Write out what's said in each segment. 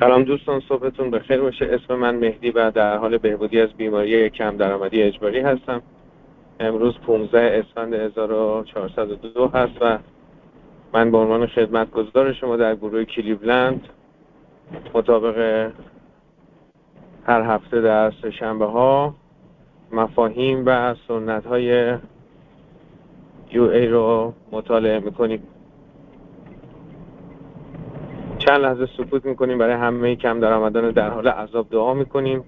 سلام دوستان، صبحتون بخیر باشه. اسم من مهدی و در حال بهبودی از بیماری کم درآمدی اجباری هستم. امروز 15 اسفند 1402 هست و من به عنوان خدمتگزار شما در گروه کلیولند مطابق هر هفته در سه‌شنبه ها مفاهیم و سنت های UA رو مطالعه میکنیم. چند لحظه سکوت میکنیم، برای همه کم درآمدان در حال عذاب دعا میکنیم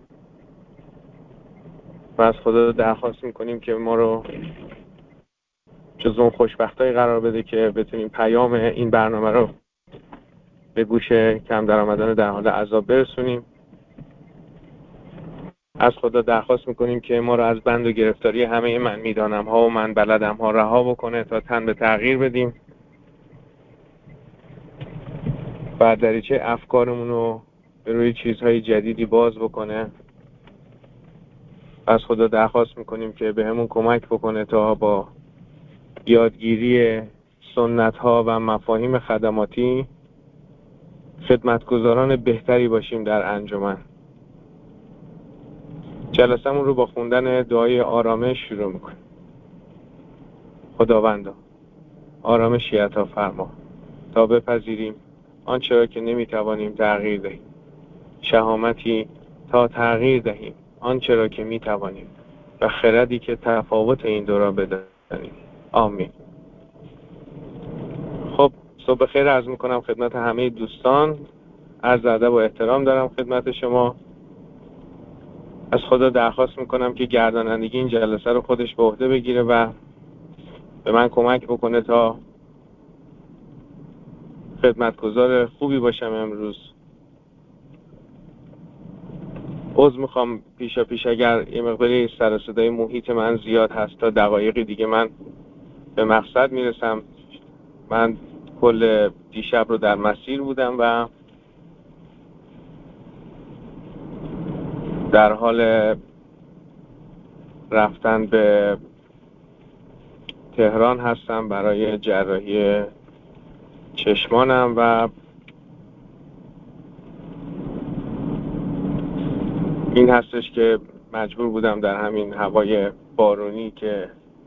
و از خدا درخواست میکنیم که ما رو جز اون خوشبختایی قرار بده که بتونیم پیام این برنامه رو به گوش کم درآمدان در حال عذاب برسونیم. از خدا درخواست میکنیم که ما رو از بند و گرفتاری همه من میدانم ها و من بلدم ها رها بکنه تا تن به تغییر بدیم و دریچه افکارمون رو به روی چیزهای جدیدی باز بکنه. از خدا درخواست میکنیم که به همون کمک بکنه تا با یادگیری سنت ها و مفاهیم خدماتی خدمتگزاران بهتری باشیم در انجمن. جلسمون رو با خوندن دعای آرامش شروع میکنیم. خداوندا آرامش عطا فرما تا بپذیریم آنچه را که نمیتوانیم تغییر دهیم، شهامتی تا تغییر دهیم آنچه را که میتوانیم و خردی که تفاوت این دو را بدانیم. آمین. خب، صبح خیر عرض میکنم خدمت همه دوستان. عرض ادب و احترام دارم خدمت شما. از خدا درخواست میکنم که گردانندگی این جلسه رو خودش به عهده بگیره و به من کمک بکنه تا خدمتگزار خوبی باشم امروز. عذر میخوام پیشا پیش اگر یه مقداری سر و صدای محیط من زیاد هست. تا دقایقی دیگه من به مقصد میرسم. من کل دیشب رو در مسیر بودم و در حال رفتن به تهران هستم برای جراحی چشمانم و این هستش که مجبور بودم در همین هوای بارونی که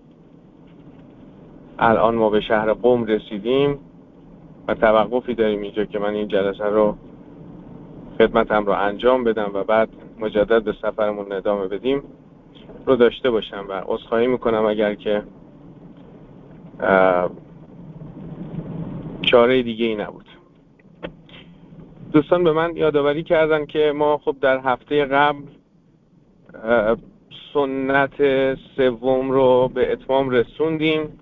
الان ما به شهر قم رسیدیم و توقفی داریم اینجا که من این جلسه رو خدمتم رو انجام بدم و بعد مجدد به سفرمون ادامه بدیم رو داشته باشم و عذرخواهی میکنم اگر که چاره دیگه ای نبود. دوستان به من یادآوری کردن که ما خب در هفته قبل سنت سوم رو به اتمام رسوندیم.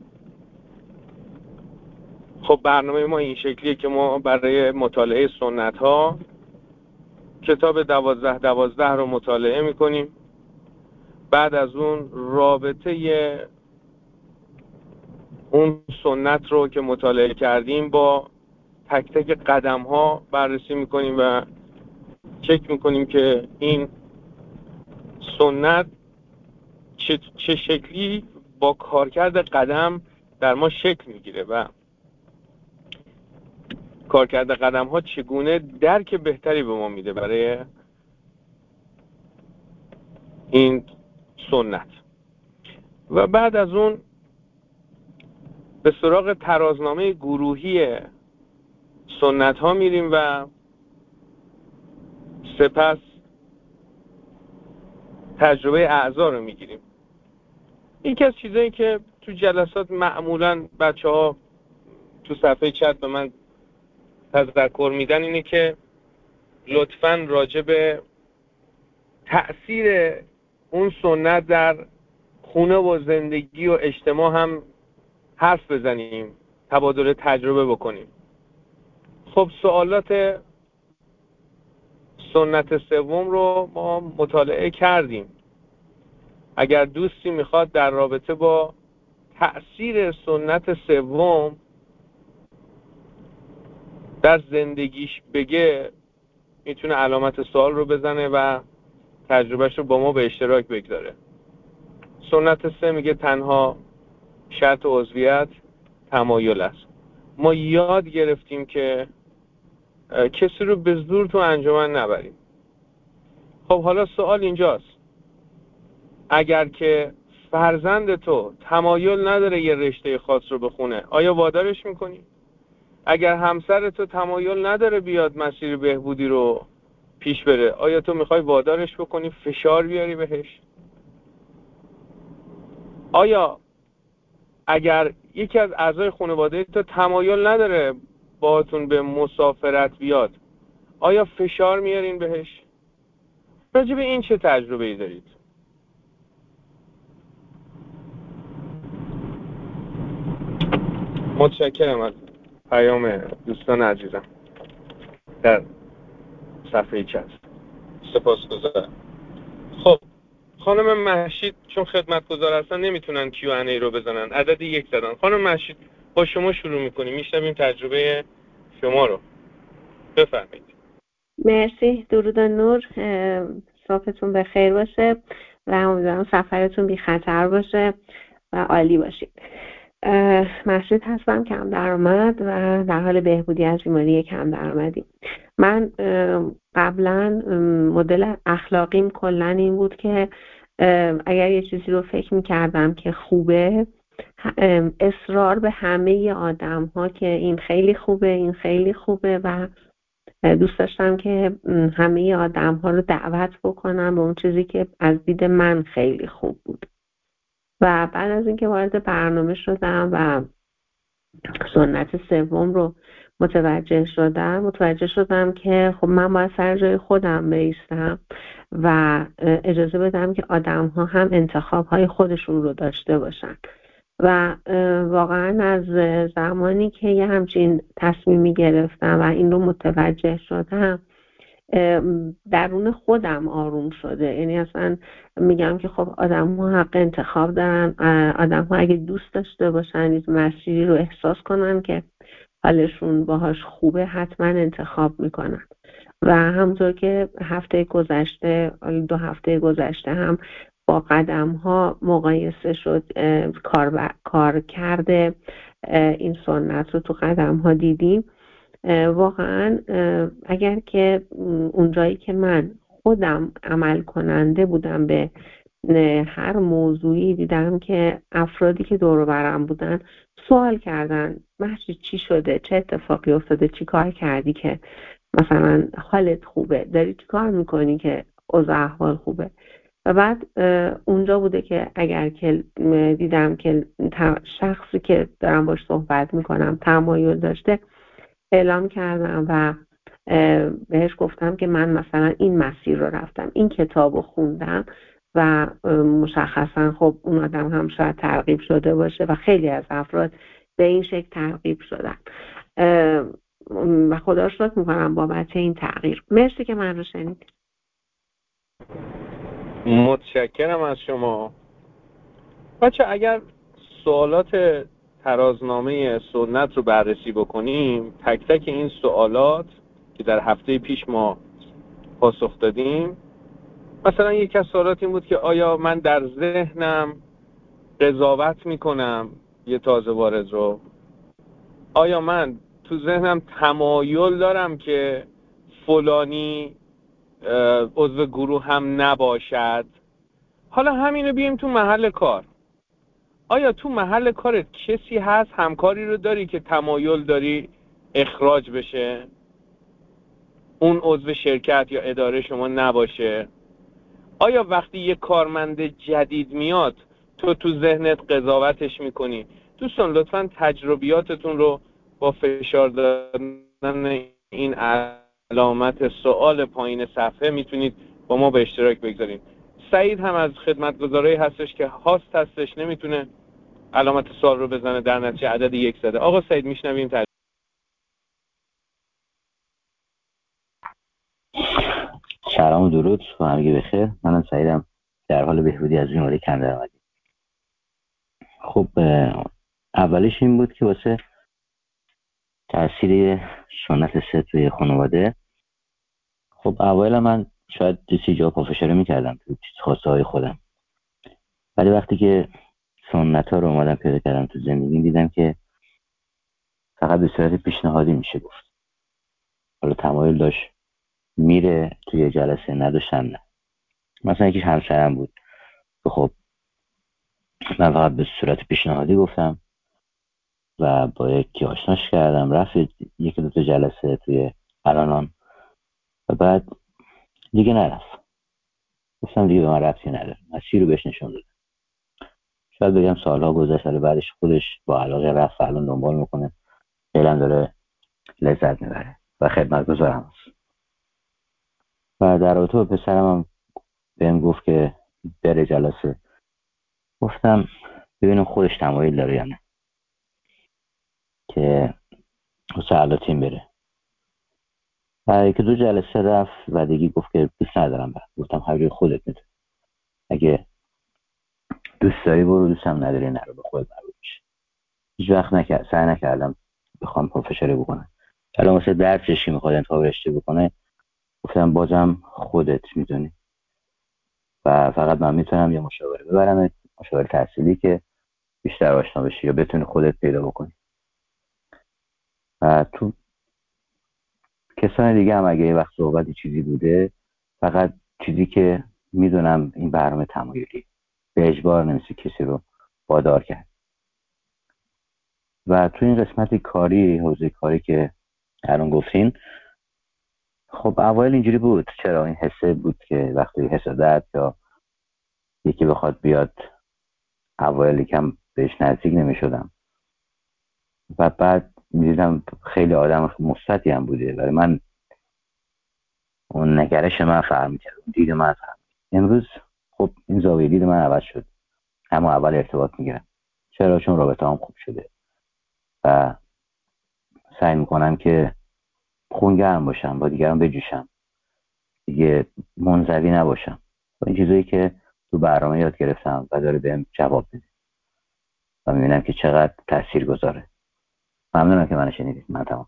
خب برنامه ما این شکلیه که ما برای مطالعه سنت ها کتاب 12 رو مطالعه میکنیم. بعد از اون رابطه اون سنت رو که مطالعه کردیم با تک تک قدم ها بررسی میکنیم و چک میکنیم که این سنت چه شکلی با کارکرد قدم در ما شکل میگیره و کارکرد قدم ها چگونه درک بهتری به ما میده برای این سنت. و بعد از اون به سراغ ترازنامه گروهی سنت ها میریم و سپس تجربه اعضا رو میگیریم. یکی از چیزایی که تو جلسات معمولاً بچه ها تو صفحه چت به من تذکر میدن اینه که لطفاً راجع به تأثیر اون سنت در خونه و زندگی و اجتماع هم حرف بزنیم، تبادل تجربه بکنیم. خب سوالات سنت سوم رو ما مطالعه کردیم. اگر دوستی میخواد در رابطه با تأثیر سنت سوم در زندگیش بگه، میتونه علامت سوال رو بزنه و تجربهش رو با ما به اشتراک بگذاره. سنت سه میگه تنها شرط عضویت تمایل است. ما یاد گرفتیم که کسی رو به زور تو انجمن نبریم. خب حالا سوال اینجاست، اگر که فرزند تو تمایل نداره یه رشته خاص رو بخونه، آیا وادارش میکنی؟ اگر همسر تو تمایل نداره بیاد مسیر بهبودی رو پیش بره، آیا تو میخوای وادارش بکنی، فشار بیاری بهش؟ آیا اگر یکی از اعضای خانواده تو تمایل نداره باهاتون به مسافرت بیاد، آیا فشار میارین بهش؟ راجع به این چه تجربه‌ای دارید؟ متشکرم از پیام دوستان عزیزم در صفحه چت. سپاسگزارم. خب خانم مهشید چون خدمتگزار هستن نمیتونن Q&A رو بزنن، عدد 1 زدن. خانم مهشید با شما شروع میکنیم، میشنویم تجربه شما رو، بفرمایید. مرسی. درود و نور، صبحتون بخیر باشه و امیدوارم سفرتون بی خطر باشه و عالی باشید. مسعود هستم، کم درآمد و در حال بهبودی از بیماری کم درآمدی. من قبلا مدل اخلاقیم کلا این بود که اگر یه چیزی رو فکر میکردم که خوبه، اصرار به همه آدم ها که این خیلی خوبه، این خیلی خوبه و دوست داشتم که همه آدم ها رو دعوت بکنم به اون چیزی که از دید من خیلی خوب بود. و بعد از اینکه وارد برنامه شدم و سنت سوم رو متوجه شدم که خب من باید سر جای خودم بایستم و اجازه بدم که آدم ها هم انتخاب های خودشون رو داشته باشن. و واقعا از زمانی که یه همچین تصمیمی گرفتم و این رو متوجه شدم، درون خودم آروم شده. یعنی اصلا میگم که خب آدم ها حق انتخاب دارن، آدم ها اگه دوست داشته باشن این مسیری رو احساس کنن که حالشون باهاش خوبه حتما انتخاب میکنن. و همونطور که هفته گذشته، 2 هفته گذشته هم با قدم ها مقایسه شد، کار کرده این سنت رو تو قدم ها دیدیم. واقعا اگر که اونجایی که من خودم عمل کننده بودم به هر موضوعی، دیدم که افرادی که دور و برم بودن سوال کردن مهشید چی شده، چه اتفاقی افتاده، چی کار کردی که مثلا حالت خوبه، داری چی کار میکنی که اوضاع احوال خوبه. و بعد اونجا بوده که اگر که دیدم که شخصی که دارم باش صحبت میکنم تمایل داشته، اعلام کردم و بهش گفتم که من مثلا این مسیر رو رفتم، این کتاب رو خوندم و مشخصا خب اون آدم هم شاید ترغیب شده باشه و خیلی از افراد به این شکل ترغیب شدن و خدا رو شکر میکنم بابت این تغییر. مرسی که من رو شنید. متشکرم از شما. بچه اگر سوالات ترازنامه سنت رو بررسی بکنیم، تک تک این سوالات که در هفته پیش ما پاسخ دادیم، مثلا یک از سوالات این بود که آیا من در ذهنم قضاوت میکنم یه تازه وارد رو؟ آیا من تو ذهنم تمایل دارم که فلانی عضو گروه هم نباشد؟ حالا همینو بیایم تو محل کار. آیا تو محل کارت کسی هست، همکاری رو داری که تمایل داری اخراج بشه، اون عضو شرکت یا اداره شما نباشه؟ آیا وقتی یه کارمند جدید میاد تو ذهنت قضاوتش میکنی؟ دوستان لطفاً تجربیاتتون رو با فشار دادن این علامت سوال پایین صفحه میتونید با ما به اشتراک بگذارید. سعید هم از خدمتگزارایی هستش که هاست هستش، نمیتونه علامت سوال رو بزنه، در نتیجه عدد 1 زده. آقا سعید میشنویم. سلام و درود و همگی بخیر. منم سعیدم، در حال بهبودی از بیماری کم درآمدی. خب اولش این بود که واسه تاثیر سنت 3 توی خانواده، خب اوایل من شاید جسی جا پافشاری میکردم تو خواسته های خودم، ولی وقتی که سنت ها رو اومدم پیدا کردم تو زندگی، دیدم که فقط به صورت پیشنهادی میشه گفت حالا تمایل داشت میره توی جلسه، نداشتن نه. مثلا یکیش همسرم بود که خب من فقط به صورت پیشنهادی گفتم و با یکی آشناش کردم، رفت یکی دو تا جلسه توی الانان و بعد دیگه نرفت. گفتم دیگه به من ربطی نداره، مسیر رو بهش نشون دادم. شاید بگم سالها گذشت ولی بعدش خودش با علاقه رفت، الان دنبال میکنه، فعلا داره لذت میبره و خدمتگزارم هست. و در رابطه با پسرم هم بهم گفت که بره جلسه. گفتم ببینم خودش تمایل داره یا نه که سوالاتین بره. و یکی دو جلسه رفت و دیگه گفت که دوست ندارم برم. گفتم هر جای خودت میتونی، اگه دوست داری برو، دوستم نداری نرو، به خودت مربوط میشه. هیچ وقت سعی نکردم بخوام پروفشنالی بکنم. الان واسه درسش که میخواد انتخاب رشته بکنه گفتم بازم خودت میدونی و فقط من میتونم یه مشاوره ببرم، مشاوره تحصیلی که بیشتر آشنا بشی یا بتونی خودت پیدا بکنی. و تو کسان دیگه هم اگه یه وقت صحبتی چیزی بوده، فقط چیزی که میدونم این برنامه تمایلی به اجبار نمیشه کسی رو وادار کرد. و تو این قسمت کاری، حوزه کاری که الان گفتین، خب اوایل اینجوری بود. چرا؟ این حسه بود که وقتی حسادت یا یکی بخواد بیاد اوایل کم بهش نزدیک نمیشدم و بعد میدیدم خیلی آدم مثبتی هم بوده برای من، اون نگرش من فرق میکرد، دید من فرق. امروز خب این زاویه دید من عوض شد، اما اول ارتباط میگیرم. چرا؟ چون رابطه هم خوب شده و سعی میکنم که خونگرم باشم، با دیگران بجوشم، دیگه منزوی نباشم. و این چیزایی که تو برنامه یاد گرفتم و داره بهم جواب میده و میبینم که چقدر تأثیر گذاره. ممنونم که منو شنیدید. من تمام.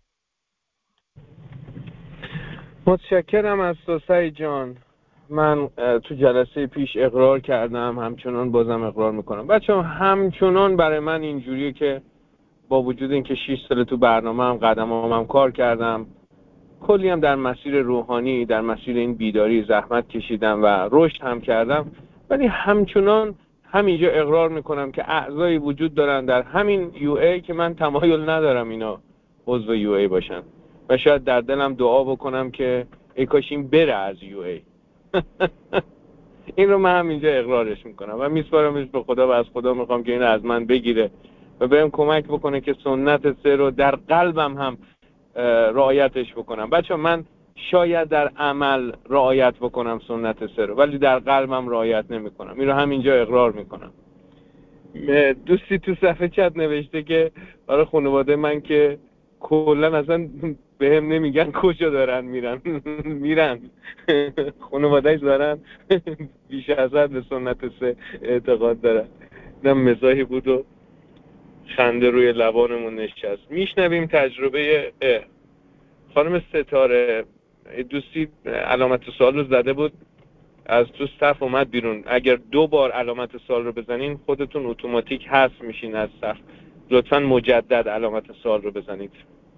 متشکرم از تو سعید جان. من تو جلسه پیش اقرار کردم، همچنان بازم اقرار میکنم بچه همچنان برای من اینجوریه که با وجود اینکه 6 سال تو برنامه هم قدمام کار کردم، کلی هم در مسیر روحانی، در مسیر این بیداری زحمت کشیدم و رشد هم کردم، ولی همچنان همینجا اقرار میکنم که اعضایی وجود دارن در همین یو ای که من تمایل ندارم اینا عضو یو ای باشن و شاید در دلم دعا بکنم که ای کاش این بره از یو ای. این رو من همینجا اقرارش میکنم و میسپارمش به خدا و از خدا میخوام که اینو از من بگیره و بهم کمک بکنه که سنت 3 رو در قلبم هم رعایتش بکنم. بچه من شاید در عمل رعایت بکنم سنت 3 رو، ولی در قلبم رعایت نمیکنم. این رو همینجا اقرار میکنم. دوستی تو صفحه چت نوشته که برای خانواده من که کلا اصلا به هم نمیگن کجا دارن میرن. میرن خانوادهش دارن بیش از حد به سنت 3 اعتقاد دارن. نه مزاحی بود و خنده روی لبانمون نشست. میشنویم تجربه خانم ستاره. دوستی علامت سوال رو زده بود، از تو صف اومد بیرون. اگر 2 بار علامت سوال رو بزنین خودتون اتوماتیک حذف میشین از صف. لطفاً مجدد علامت سوال رو بزنید.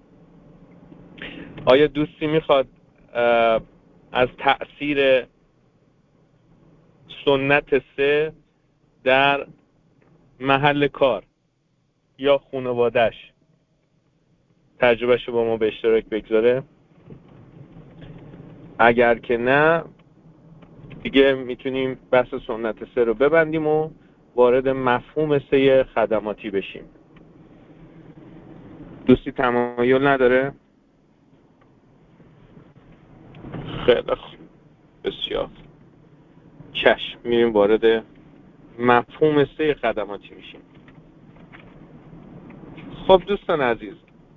آیا دوستی میخواد از تأثیر سنت 3 در محل کار یا خانواده‌اش تجربهش رو با ما به اشتراک بگذاره؟ اگر که نه دیگه میتونیم بحث سنت 3 رو ببندیم و وارد مفهوم 3 خدماتی بشیم. دوستی تمایل نداره؟ خیلی خوب، بسیار چشم، میریم وارد مفهوم 3 خدماتی میشیم. خب دوستان عزیز،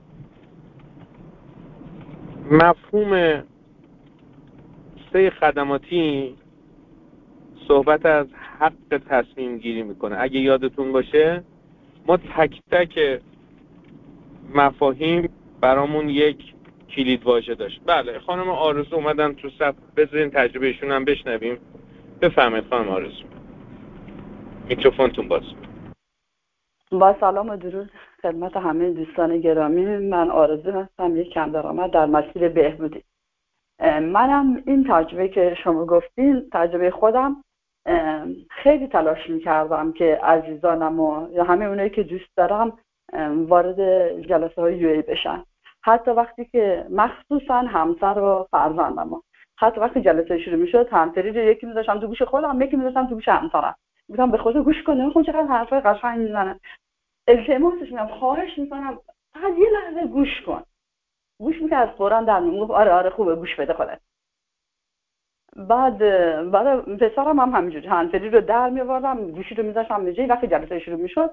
مفهوم 3 خدماتی صحبت از حق تصمیم گیری میکنه. اگه یادتون باشه ما تک تک مفاهیم برامون یک کلید واژه داشت. بله، خانم آرزو اومدن تو صف، بذارین تجربهشون هم بشنویم. بفهمید خانم آرزو، میکروفونتون باز. با سلام و درود خدمت همه دوستان گرامی، من آرزو هستم، یک کم درآمد در مسیر بهبودی. منم این تجربه که شما گفتین تجربه خودم، خیلی تلاش میکردم که عزیزانم و یا همه اونایی که دوست دارم وارد جلسه های UA بشن. حتی وقتی که مخصوصا همسر و فرزندم، حتی وقتی جلسه شروع میشد همسری رو یکی میذاشتم تو گوش خودم، یکی میذاشتم تو گوش همسرم، میگم به خود گوش کنه خود چقدر حرفای قشنگ میزنه. التماسش میکنم، خواهش میکنم فقط یه لحظه گوش کن. گوش میکرد فوراً در میگفت آره خوبه گوش بده خودت. بعد برای پسرم هم همینجوری هنسری رو در می‌آوردم، گوشی رو می‌ذاشتم به جای، وقتی جلسه شروع می‌شد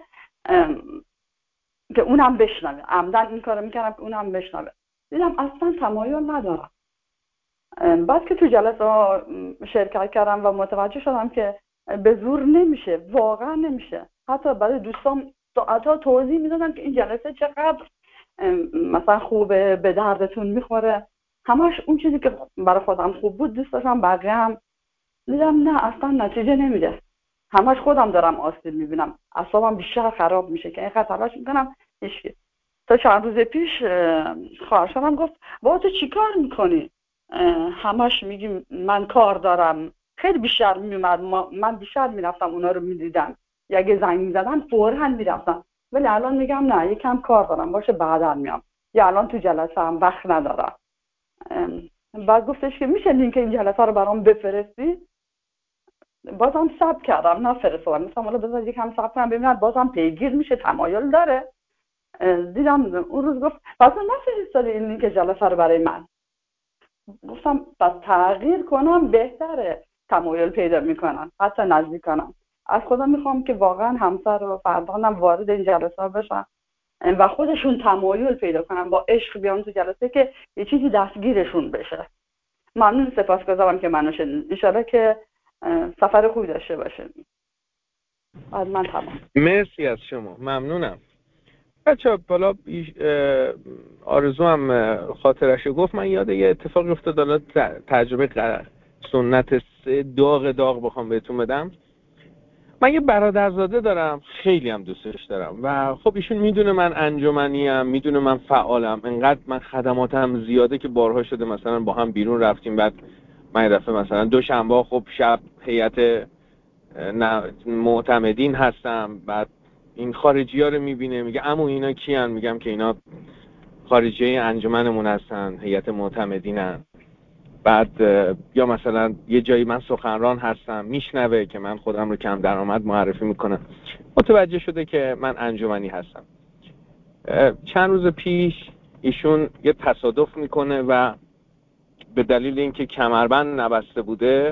که اونم بشنوه. عمدن این کارو می‌کردم که اونم بشنوه. دیدم اصلا تمایل ندارم. بعد که تو جلسه ها شرکت کردم و متوجه شدم که به زور نمیشه، واقعا نمیشه. حتی برای دوستان ساعت‌ها توضیح می‌دادم که این جلسه چقدر مثلا خوبه، به دردتون می‌خوره. همش اون چیزی که برای خودم خوب بود دوست داشتم بقیه هم. دیدم نه اصلا نتیجه نمیده، همش خودم دارم آسیب میبینم، اعصابم بیشتر خراب میشه که اینقدر تلاش میکنم هیچ. تا چند روز پیش خواهرم گفت با تو چی کار میکنی؟ همش میگیم من کار دارم. خیلی بیشتر میومد، من بیشتر میرفتم اونا رو میدیدم، اگه زنگ میزدن فوراً میرفتم. ولی الان میگم نه یکم کار دارم، باشه بعدا میام، یا الان تو جلسه هم وقت ندارم. بعد گفتش که میشه لینک این جلسه رو برام بفرستی؟ بازم صبر کردم نفرستادم، مثلا حالا بذار یکم صبر کنم ببینم بازم پیگیر میشه، تمایل داره. دیدم اون روز گفت پس نفرستادی این لینک جلسه رو برای من. گفتم پس تغییر کنم بهتره، تمایل پیدا میکنن، حتی نزدیک کنم. از خدا میخوام که واقعا همسر و فرزندم وارد این جلسه بشن و خودشون تمایل پیدا کنن، با عشق بیان تو جلسه که یه چیزی دستگیرشون بشه. ممنون، سپاسگزارم که منو شنیدین. ان شاءالله که سفر خوبی داشته باشه. از من تمام. مرسی از شما، ممنونم. بچه‌ها بالا آرزو هم خاطرشو گفت، من یاد یه اتفاقی افتاد، حالا تجربه سنت داغ بخوام بهتون بدم. من یه برادرزاده دارم، خیلی هم دوستش دارم و خب ایشون میدونه من انجمنیم، میدونه من فعالم، انقدر من خدماتم زیاده که بارها شده مثلا با هم بیرون رفتیم. بعد من یه دفعه مثلا دوشنبه خب شب هیئت معتمدین هستم، بعد این خارجی ها رو میبینه، میگه عمو اینا کیان؟ میگم که اینا خارجی انجمنمون هستن، هیئت معتمدینن. بعد یا مثلا یه جایی من سخنران هستم، میشنوه که من خودم رو کم درآمد معرفی میکنم، متوجه شده که من انجمنی هستم. چند روز پیش ایشون یه تصادف میکنه و به دلیل اینکه کمربند نبسته بوده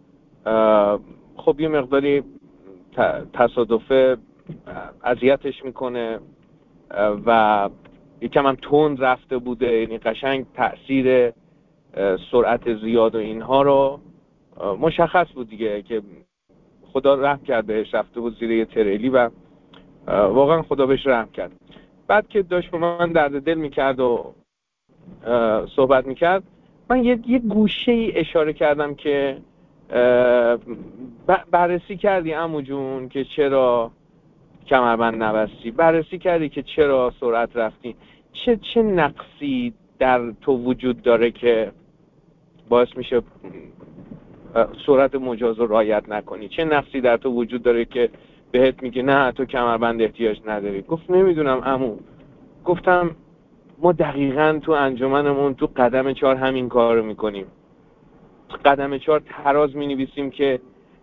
خب یه مقداری تصادفه اذیتش میکنه و یکم هم تند رفته بوده، یعنی قشنگ تأثیر سرعت زیاد و اینها رو مشخص بود دیگه که خدا رحم کرد بهش، رفته بود زیر یه تریلی و واقعا خدا بهش رحم کرد. بعد که داشت با من درد دل میکرد و صحبت میکرد، من یه گوشه ای اشاره کردم که بررسی کردی عمو جون که چرا کمربند نبستی؟ بررسی کردی که چرا سرعت رفتی؟ چه نقصی در تو وجود داره که باعث میشه سرعت مجاز رو رعایت نکنی؟ چه نقصی در تو وجود داره که بهت میگه نه تو کمربند احتیاج نداری؟ گفت نمیدونم عمو. گفتم ما دقیقاً تو انجمنمون تو قدم 4 همین کار رو میکنیم. قدم 4 تراز مینویسیم که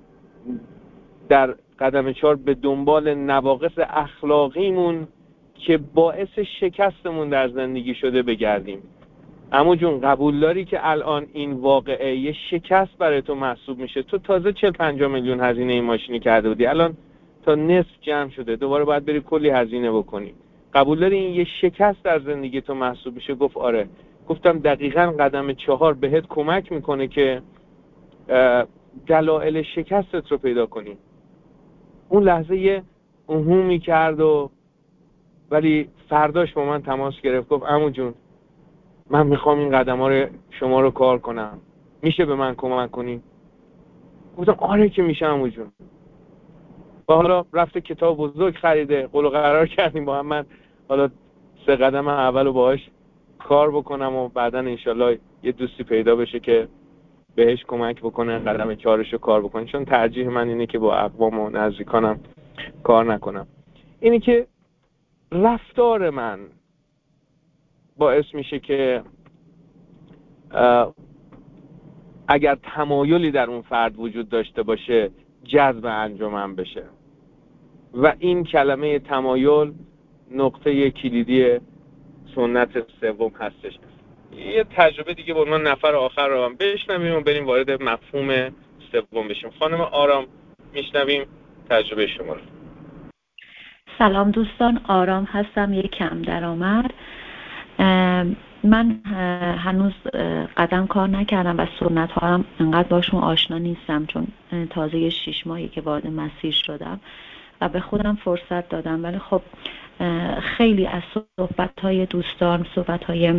در قدم 4 به دنبال نواقص اخلاقیمون که باعث شکستمون در زندگی شده بگردیم. عمو جون قبول داری که الان این واقعه یه شکست برای تو محسوب میشه؟ تو تازه 40-50 میلیون هزینه این ماشینی کرده بودی، الان تا نصف جمع شده، دوباره باید بری کلی هزینه بکنی. قبول داری این یه شکست در زندگی تو محسوب میشه؟ گفت آره. گفتم دقیقاً قدم 4 بهت کمک میکنه که دلایل شکستت رو پیدا کنی. اون لحظه یه اوهومی کرد ولی فرداش با من تماس گرفت، گفت عمو جون من میخوام این قدم‌ها رو شما رو کار کنم، میشه به من کمک کنی؟ گفتم آره که میشه عمو جون. و حالا رفته کتاب بزرگ خریده، قول و قرار کردیم با هم، من حالا 3 قدم اول رو باهاش کار بکنم و بعدا انشالله یه دوستی پیدا بشه که بهش کمک بکنه قدم 4 رو کار بکنه، چون ترجیح من اینه که با اقوام و نزدیکانم کار نکنم. اینی که رفتار من باعث میشه که اگر تمایلی در اون فرد وجود داشته باشه جذب انجمن بشه و این کلمه تمایل نقطه کلیدی سنت سوم هستش. یه تجربه دیگه با من نفر آخر رو هم بشنویم و بریم وارد مفهوم سوم بشیم. خانم آرام میشنویم تجربه شما رو. سلام دوستان، آرام هستم، یک کم درآمد. من هنوز قدم کار نکردم و سنت ها هم انقدر باشون آشنا نیستم، چون تازه 6 ماهی که وارد مسیر شدم و به خودم فرصت دادم. ولی خب خیلی از صحبت های دوستان، صحبت های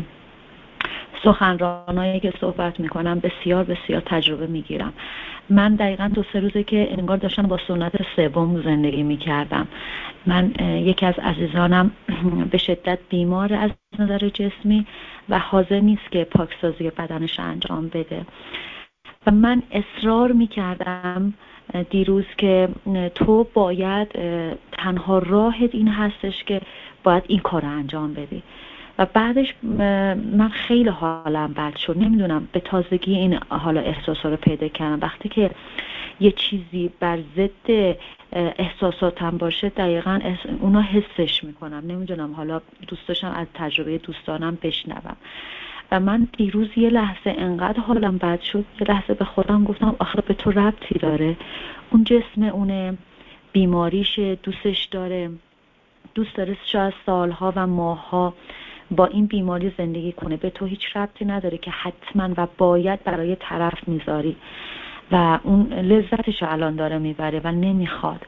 سخنرانایی که صحبت میکنم بسیار بسیار تجربه میگیرم. من دقیقاً 2-3 روزه که انگار داشتم با سنت سوم زندگی میکردم. من یکی از عزیزانم به شدت بیمار از نظر جسمی و حاضر نیست که پاکسازی بدنش انجام بده و من اصرار میکردم دیروز که تو باید تنها راهت این هستش که باید این کار انجام بدی. و بعدش من خیلی حالم بد شد. نمیدونم به تازگی این حالا احساسا رو پیدا کردم. وقتی که یه چیزی بر ضد احساساتم باشه دقیقاً اونا حسش میکنم. نمیدونم، حالا دوست داشتم از تجربه دوستانم بشنوم. و من دیروز یه لحظه انقدر حالم بد شد، یه لحظه به خودم گفتم آخه به تو ربطی داره؟ اون جسم اونه، بیماریش دوستش داره، دوست داره شاید سالها و ماهها با این بیماری زندگی کنه، به تو هیچ ربطی نداره که حتما و باید برای طرف میذاری و اون لذتش الان داره میبره و نمیخواد.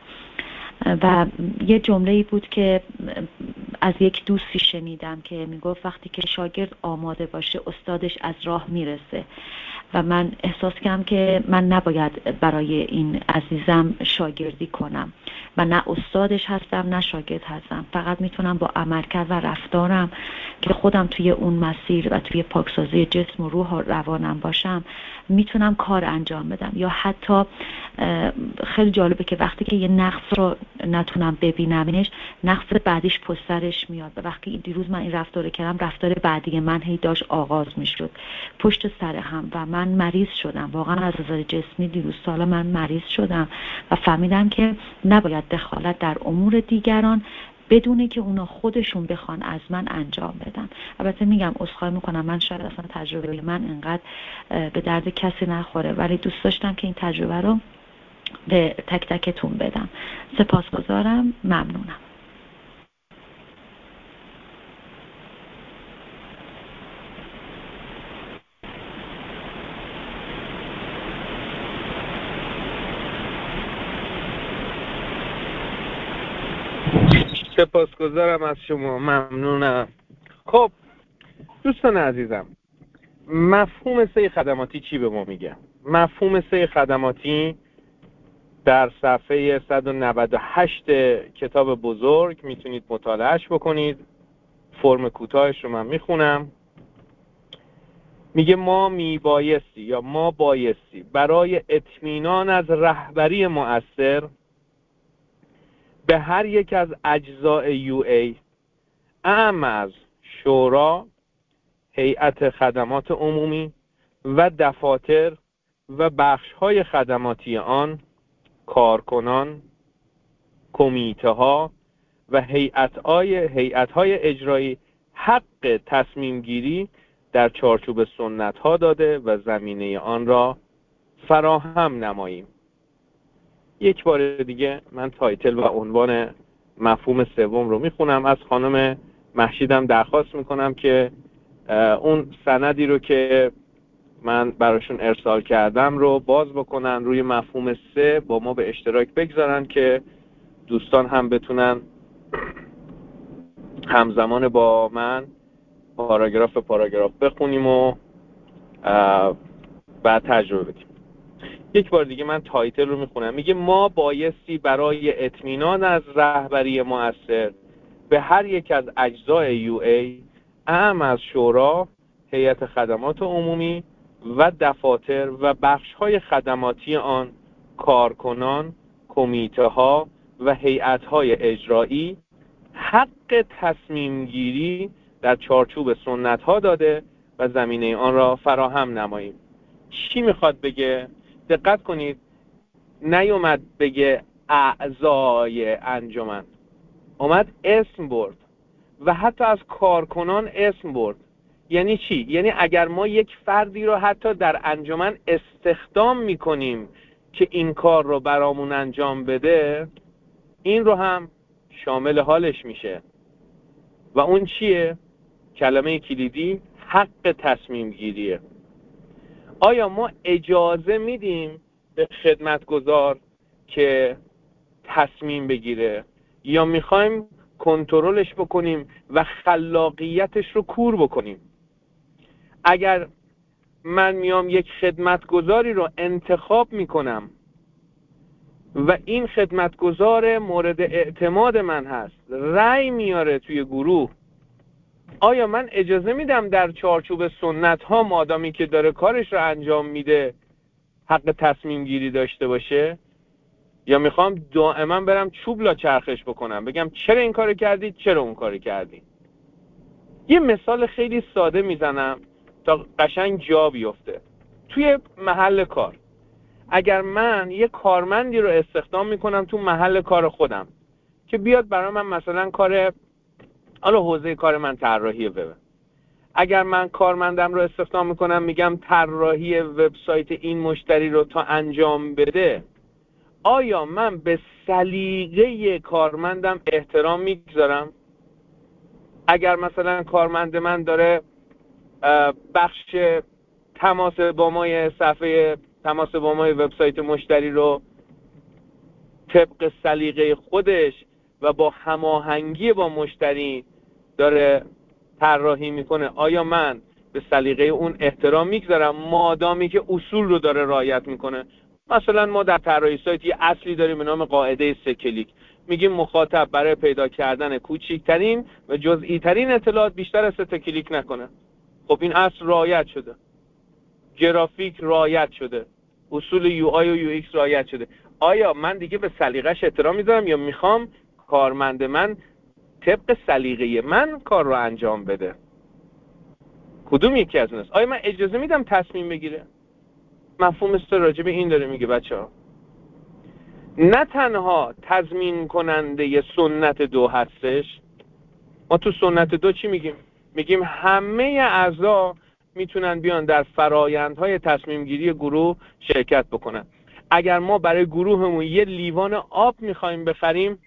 و یه جمله‌ای بود که از یک دوستی شنیدم که میگفت وقتی که شاگرد آماده باشه استادش از راه میرسه. و من احساس کردم که من نباید برای این عزیزم شاگردی کنم. من نه استادش هستم نه شاگرد هستم، فقط میتونم با عملکرد و رفتارم که خودم توی اون مسیر و توی پاکسازی جسم و روح و روانم باشم میتونم کار انجام بدم. یا حتی خیلی جالبه که وقتی که یه نقص رو نتونم ببینمش، نقص بعدیش پشت سرش میاد. و وقتی دیروز من این رفتار رو کردم، رفتار بعدی من هی داشت آغاز میشد پشت سر هم و من مریض شدم. واقعا از نظر جسمی دیروز سالا من مریض شدم و فهمیدم که نباید دخالت در امور دیگران بدونه که اونا خودشون بخوان از من انجام بدن. البته میگم عذرخواهی میکنم، من شاید اصلا تجربه من انقدر به درد کسی نخوره، ولی دوست داشتم که این تجربه رو به تک تکتون بدم. سپاسگزارم، ممنونم. سپاسگزارم از شما، ممنونم. خب دوستان عزیزم، مفهوم 3 خدماتی چی به ما میگه؟ مفهوم 3 خدماتی در صفحه 198 کتاب بزرگ میتونید مطالعهش بکنید. فرم کوتاهش رو من میخونم. میگه ما میبایستی یا ما بایستی برای اطمینان از رهبری مؤثر به هر یک از اجزای UA، اعم از شورا، هیئت خدمات عمومی و دفاتر و بخش‌های خدماتی آن، کارکنان، کمیته ها و هیئت‌های اجرایی حق تصمیم گیری در چارچوب سنت ها داده و زمینه آن را فراهم نماییم. یک بار دیگه من تایتل و عنوان مفهوم سوم رو میخونم. از خانم محشیدم درخواست میکنم که اون سندی رو که من براشون ارسال کردم رو باز بکنن، روی مفهوم 3 با ما به اشتراک بگذارن که دوستان هم بتونن همزمان با من پاراگراف بخونیم و بعد تجربه بدیم. یک بار دیگه من تایتل رو میخونم. میگه ما بایستی برای اطمینان از رهبری مؤثر به هر یک از اجزای UA اعم از شورا، هیئت خدمات عمومی و دفاتر و بخش‌های خدماتی آن، کارکنان، کمیته‌ها و هیئت‌های اجرایی حق تصمیم گیری در چارچوب سنت‌ها داده و زمینه آن را فراهم نماییم. چی میخواد بگه؟ دقت کنید، نیومد بگه اعضای انجمن، اومد اسم برد و حتی از کارکنان اسم برد. یعنی چی؟ یعنی اگر ما یک فردی رو حتی در انجمن استخدام میکنیم که این کار رو برامون انجام بده، این رو هم شامل حالش میشه. و اون چیه؟ کلمه کلیدی حق تصمیم گیریه. آیا ما اجازه میدیم به خدمتگزار که تصمیم بگیره یا میخوایم کنترلش بکنیم و خلاقیتش رو کور بکنیم؟ اگر من میام یک خدمتگزاری رو انتخاب میکنم و این خدمتگزار مورد اعتماد من هست، رأی میاره توی گروه، آیا من اجازه میدم در چارچوب سنت ها مادامی که داره کارش رو انجام میده حق تصمیم گیری داشته باشه؟ یا میخوام دائما برم چوب لا چرخش بکنم، بگم چرا این کارو کردی، چرا اون کارو کردی؟ یه مثال خیلی ساده میزنم تا قشنگ جا بیفته. توی محل کار اگر من یه کارمندی رو استخدام میکنم تو محل کار خودم که بیاد برای من مثلا حالا حوزه کار من طراحی وب، اگر من کارمندم رو استخدام میکنم میگم طراحی وبسایت این مشتری رو تا انجام بده، آیا من به سلیقه کارمندم احترام میگذارم؟ اگر مثلا کارمند من داره بخش تماس با ما صفحه تماس با ما وبسایت مشتری رو طبق سلیقه خودش و با هماهنگی با مشتری داره طراحی میکنه، آیا من به سلیقه اون احترام میگذارم مادامی که اصول رو داره رعایت میکنه؟ مثلا ما در طراحی سایت یه اصلی داریم به نام قاعده 3 کلیک، میگیم مخاطب برای پیدا کردن کوچکترین و جزئی ترین اطلاعات بیشتر از 3 کلیک نکنه. خب این اصل رعایت شده، گرافیک رعایت شده، اصول یو آی و یو ایکس رعایت شده. آیا من دیگه به سلیقه‌اش احترام میذارم یا میخوام کارمند من طبق سلیقه من کار رو انجام بده؟ کدوم یکی از اوناست؟ آیا من اجازه میدم تصمیم بگیره؟ مفهوم استراجع این داره میگه بچه‌ها، نه تنها تضمین کننده سنت 2 هستش. ما تو سنت 2 چی میگیم؟ میگیم همه اعضا میتونن بیان در فرایندهای تصمیم گیری گروه شرکت بکنن. اگر ما برای گروهمون یه لیوان آب میخوایم بخریم،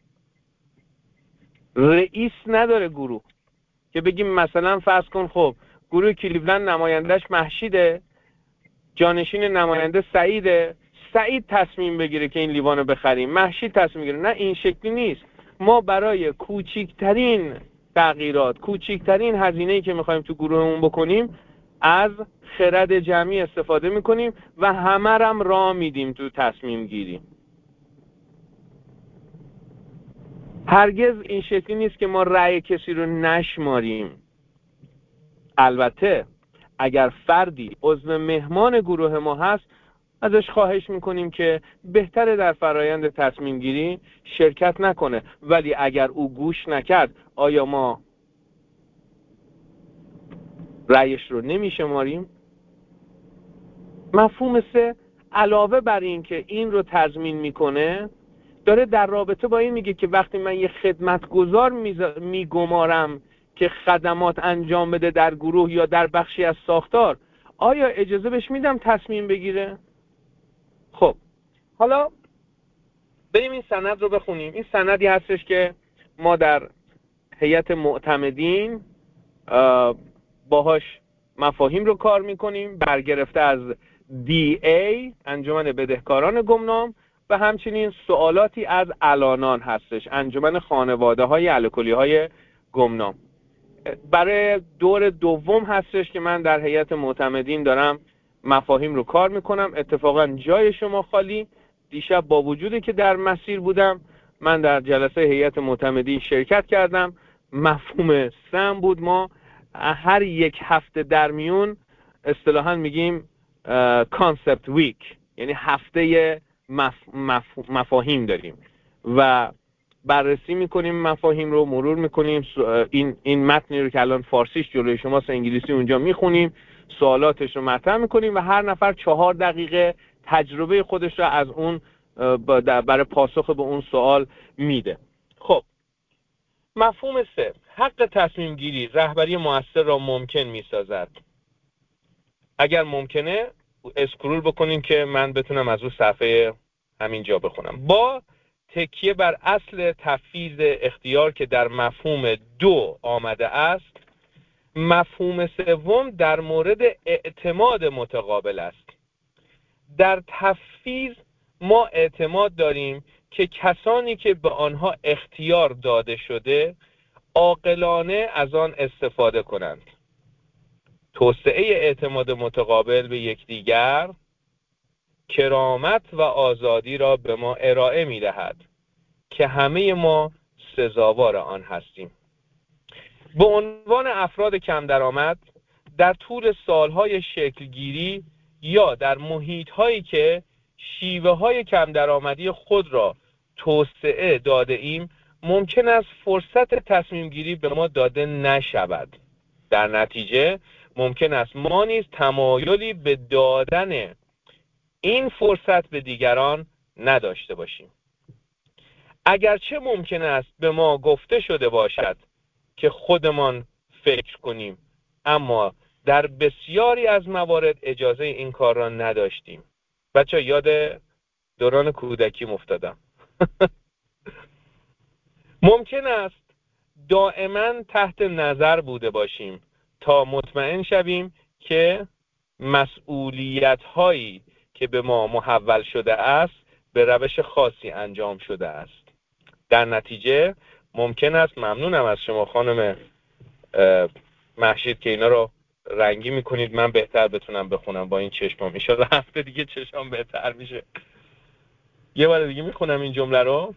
رئیس نداره گروه که بگیم مثلا فرض کن خب گروه کلیولند نمایندش مهشیده، جانشین نماینده سعیده، سعید تصمیم بگیره که این لیوانو بخریم، مهشید تصمیم بگیره. نه، این شکلی نیست. ما برای کوچکترین تغییرات، کوچکترین هزینه‌ای که میخوایم تو گروهمون بکنیم از خرد جمعی استفاده میکنیم و همه رم راه میدیم تو تصمیم گیری. هرگز این شکلی نیست که ما رأی کسی رو نشماریم. البته اگر فردی عضو مهمان گروه ما هست، ازش خواهش میکنیم که بهتره در فرایند تصمیم گیری شرکت نکنه، ولی اگر او گوش نکرد آیا ما رأیش رو نمیشماریم؟ مفهوم 3 علاوه بر این که این رو تضمین میکنه، داره در رابطه با این میگه که وقتی من یه خدمتگزار میگمارم که خدمات انجام بده در گروه یا در بخشی از ساختار، آیا اجازه بهش میدم تصمیم بگیره؟ خب حالا بریم این سند رو بخونیم. این سندی هستش که ما در هیئت معتمدین باهاش مفاهیم رو کار میکنیم، برگرفته از DA انجمن بدهکاران گمنام و همچنین سوالاتی از الانان هستش، انجمن خانواده های الکلی های گمنام. برای دور دوم هستش که من در هیئت معتمدین دارم مفاهیم رو کار میکنم. اتفاقا جای شما خالی. دیشب با وجودی که در مسیر بودم، من در جلسه هیئت معتمدین شرکت کردم مفهوم سم بود. ما هر یک هفته در میون اصطلاحاً میگیم کانسپت ویک، یعنی هفته مفاهیم داریم و بررسی میکنیم، مفاهیم رو مرور میکنیم. این متنی رو که الان فارسیش جلوی شماست، انگلیسی اونجا میخونیم، سوالاتش رو مطرح میکنیم و هر نفر 4 دقیقه تجربه خودش رو از اون برای پاسخ به اون سوال میده. خب مفهوم 3، حق تصمیم گیری رهبری مؤثر را ممکن میسازد. اگر ممکنه اسکرول بکنین که من بتونم از اون صفحه همینجا بخونم. با تکیه بر اصل تفویض اختیار که در مفهوم 2 آمده است، مفهوم 3 در مورد اعتماد متقابل است. در تفویض ما اعتماد داریم که کسانی که به آنها اختیار داده شده عاقلانه از آن استفاده کنند. توسعه اعتماد متقابل به یکدیگر کرامت و آزادی را به ما ارائه می‌دهد که همه ما سزاوار آن هستیم. به عنوان افراد کم درآمد در طول سالهای شکلگیری یا در محیط‌هایی که شیوه‌های کم درآمدی خود را توسعه داده ایم، ممکن است فرصت تصمیم گیری به ما داده نشود. در نتیجه ممکن است ما نیز تمایلی به دادن این فرصت به دیگران نداشته باشیم. اگرچه ممکن است به ما گفته شده باشد که خودمان فکر کنیم، اما در بسیاری از موارد اجازه این کار را نداشتیم. بچه یاد دوران کودکی افتادم. ممکن است دائما تحت نظر بوده باشیم تا مطمئن شویم که مسئولیت هایی که به ما محول شده است به روش خاصی انجام شده است. در نتیجه ممکن است، ممنونم از شما خانم مهشید که اینا رو رنگی میکنید، من بهتر بتونم بخونم با این چشمام. ان شاءالله هفته دیگه چشمام بهتر میشه. یه بار دیگه میخونم این جمله رو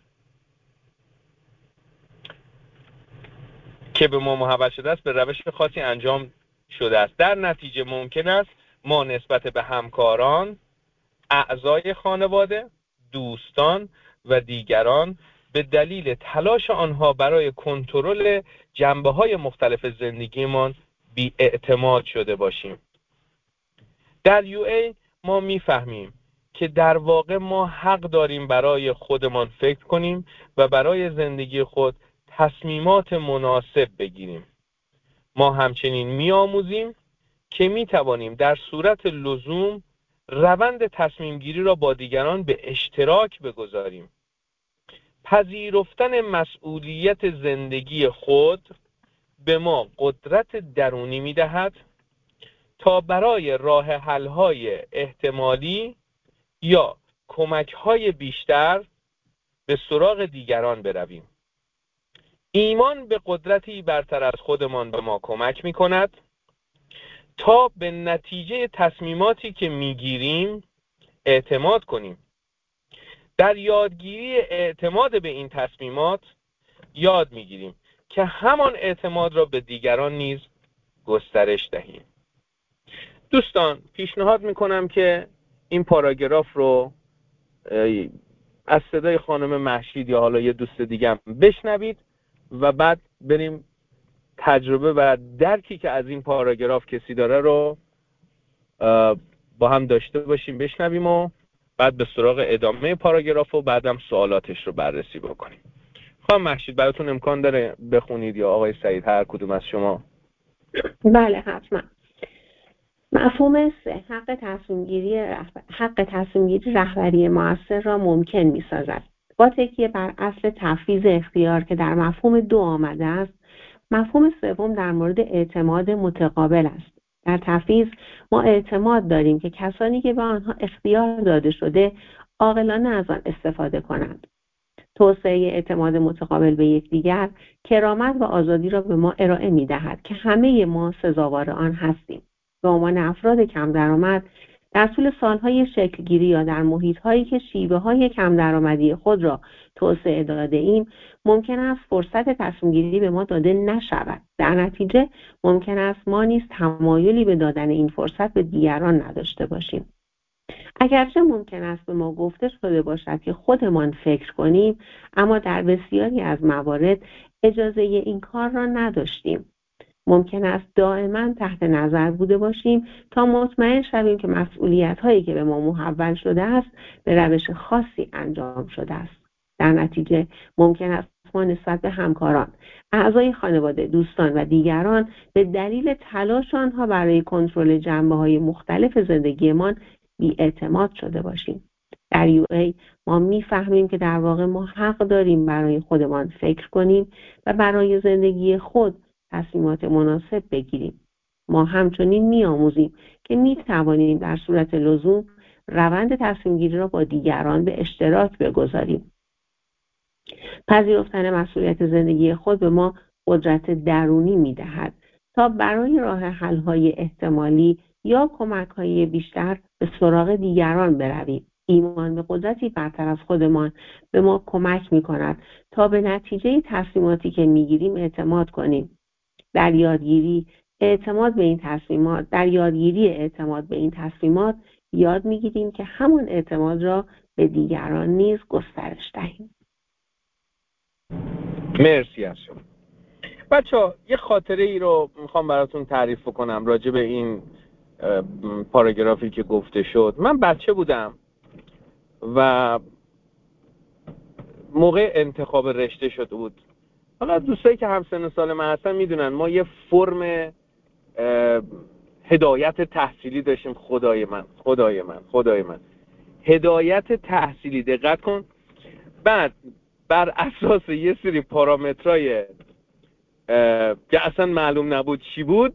که به ما محول شده است به روش خاصی انجام شده است. در نتیجه ممکن است ما نسبت به همکاران، اعضای خانواده، دوستان و دیگران به دلیل تلاش آنها برای کنترل جنبه‌های مختلف زندگیمان بی‌اعتماد شده باشیم. در UA ما می‌فهمیم که در واقع ما حق داریم برای خودمان فکر کنیم و برای زندگی خود تصمیمات مناسب بگیریم. ما همچنین می‌آموزیم که می‌توانیم در صورت لزوم روند تصمیم گیری را با دیگران به اشتراک بگذاریم. پذیرفتن مسئولیت زندگی خود به ما قدرت درونی می‌دهد تا برای راه حل‌های احتمالی یا کمک‌های بیشتر به سراغ دیگران برویم. ایمان به قدرتی برتر از خودمان به ما کمک می‌کند تا به نتیجه تصمیماتی که می‌گیریم اعتماد کنیم. در یادگیری اعتماد به این تصمیمات یاد می‌گیریم که همان اعتماد را به دیگران نیز گسترش دهیم. دوستان پیشنهاد می‌کنم که این پاراگراف رو از صدای خانم مهشید یا حالا یه دوست دیگه هم بشنوید و بعد بریم تجربه و درکی که از این پاراگراف کسی داره رو با هم داشته باشیم، بشنویم و بعد به سراغ ادامه پاراگراف و بعدم سوالاتش رو بررسی بکنیم. خانم مهشید براتون امکان داره بخونید یا آقای سعید، هر کدوم از شما؟ بله حتما. مفهوم 3، حق تصمیم گیری رهبری مؤثر را ممکن می‌سازد. با تکیه بر اصل تفویض اختیار که در مفهوم 2 آمده است، مفهوم 3 در مورد اعتماد متقابل است. در تفویض ما اعتماد داریم که کسانی که به آنها اختیار داده شده عاقلانه از آن استفاده کنند. توسعه اعتماد متقابل به یکدیگر کرامت و آزادی را به ما ارائه می‌دهد که همه ما سزاوار آن هستیم. به عنوان افراد کم درآمد در طول سالهای شکلگیری یا در محیط‌هایی که شیوه‌های کم درآمدی خود را توسعه داده ایم، ممکن است فرصت تصمیم‌گیری به ما داده نشود. در نتیجه ممکن است ما نیز تمایلی به دادن این فرصت به دیگران نداشته باشیم. اگرچه ممکن است به ما گفته شده باشد که خودمان فکر کنیم، اما در بسیاری از موارد اجازه این کار را نداشتیم. ممکن است دائما تحت نظر بوده باشیم تا مطمئن شویم که مسئولیت‌هایی که به ما محول شده است به روش خاصی انجام شده است. در نتیجه ممکن است ما نسبت به همکاران، اعضای خانواده، دوستان و دیگران به دلیل تلاش آنها برای کنترل جنبه‌های مختلف زندگیمان بی‌اعتماد شده باشیم. در UA ما می‌فهمیم که در واقع ما حق داریم برای خودمان فکر کنیم و برای زندگی خود تصمیمات مناسب بگیریم. ما همچنین می‌آموزیم که می‌توانیم در صورت لزوم روند تصمیم‌گیری را با دیگران به اشتراک بگذاریم. پذیرفتن مسئولیت زندگی خود به ما قدرت درونی می‌دهد تا برای راه حل‌های احتمالی یا کمک‌های بیشتر به سراغ دیگران برویم. ایمان به قدرتی برتر از خودمان به ما کمک می‌کند تا به نتیجه تصمیماتی که می‌گیریم اعتماد کنیم. در یادگیری اعتماد به این تصمیمات یاد می‌گیریم که همان اعتماد را به دیگران نیز گسترش دهیم. مرسی از شما. بچه‌ها یه خاطره ای رو میخوام براتون تعریف کنم راجع به این پاراگرافی که گفته شد. من بچه بودم و موقع انتخاب رشته شده بود. حالا دوستایی که همسن سال من هستن میدونن ما یه فرم هدایت تحصیلی داشتیم. خدای من هدایت تحصیلی، دقت کن. بعد بر اساس یه سری پارامترهای که اصلا معلوم نبود چی بود،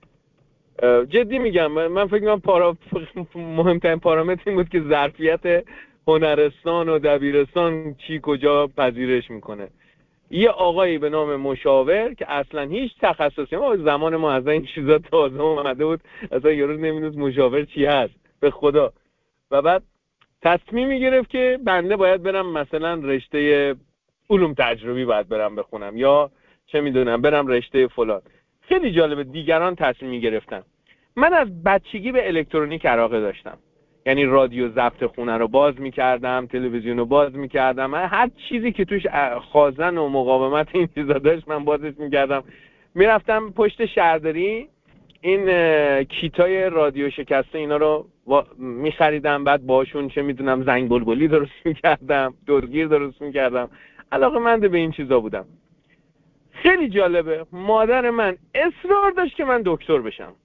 جدی میگم، من فکر میکنم مهمترین پارامتر این بود که ظرفیت هنرستان و دبیرستان چی کجا پذیرش میکنه. یه آقایی به نام مشاور که اصلا هیچ تخصصی، ما زمان ما از این چیزا تازه اومده بود، اصلا یارو نمیدونست مشاور چی هست به خدا. و بعد تصمیمی گرفت که بنده باید برم مثلا رشته علوم تجربی باید برم بخونم یا چه میدونم برم رشته فلان. خیلی جالبه دیگران تصمیم گرفتن. من از بچگی به الکترونیک علاقه داشتم، یعنی رادیو ضبط خونه رو باز می‌کردم، تلویزیون رو باز می‌کردم، هر چیزی که توش خازن و مقاومت این چیزا داشت من بازش می‌کردم. میرفتم پشت شهرداری این کیتای رادیو شکسته اینا رو می‌خریدم، بعد باشون چه می‌دونم زنگ بلبلی درست می‌کردم، دورگیر درست می‌کردم. علاقه‌مند به این چیزا بودم. خیلی جالبه، مادر من اصرار داشت که من دکتر بشم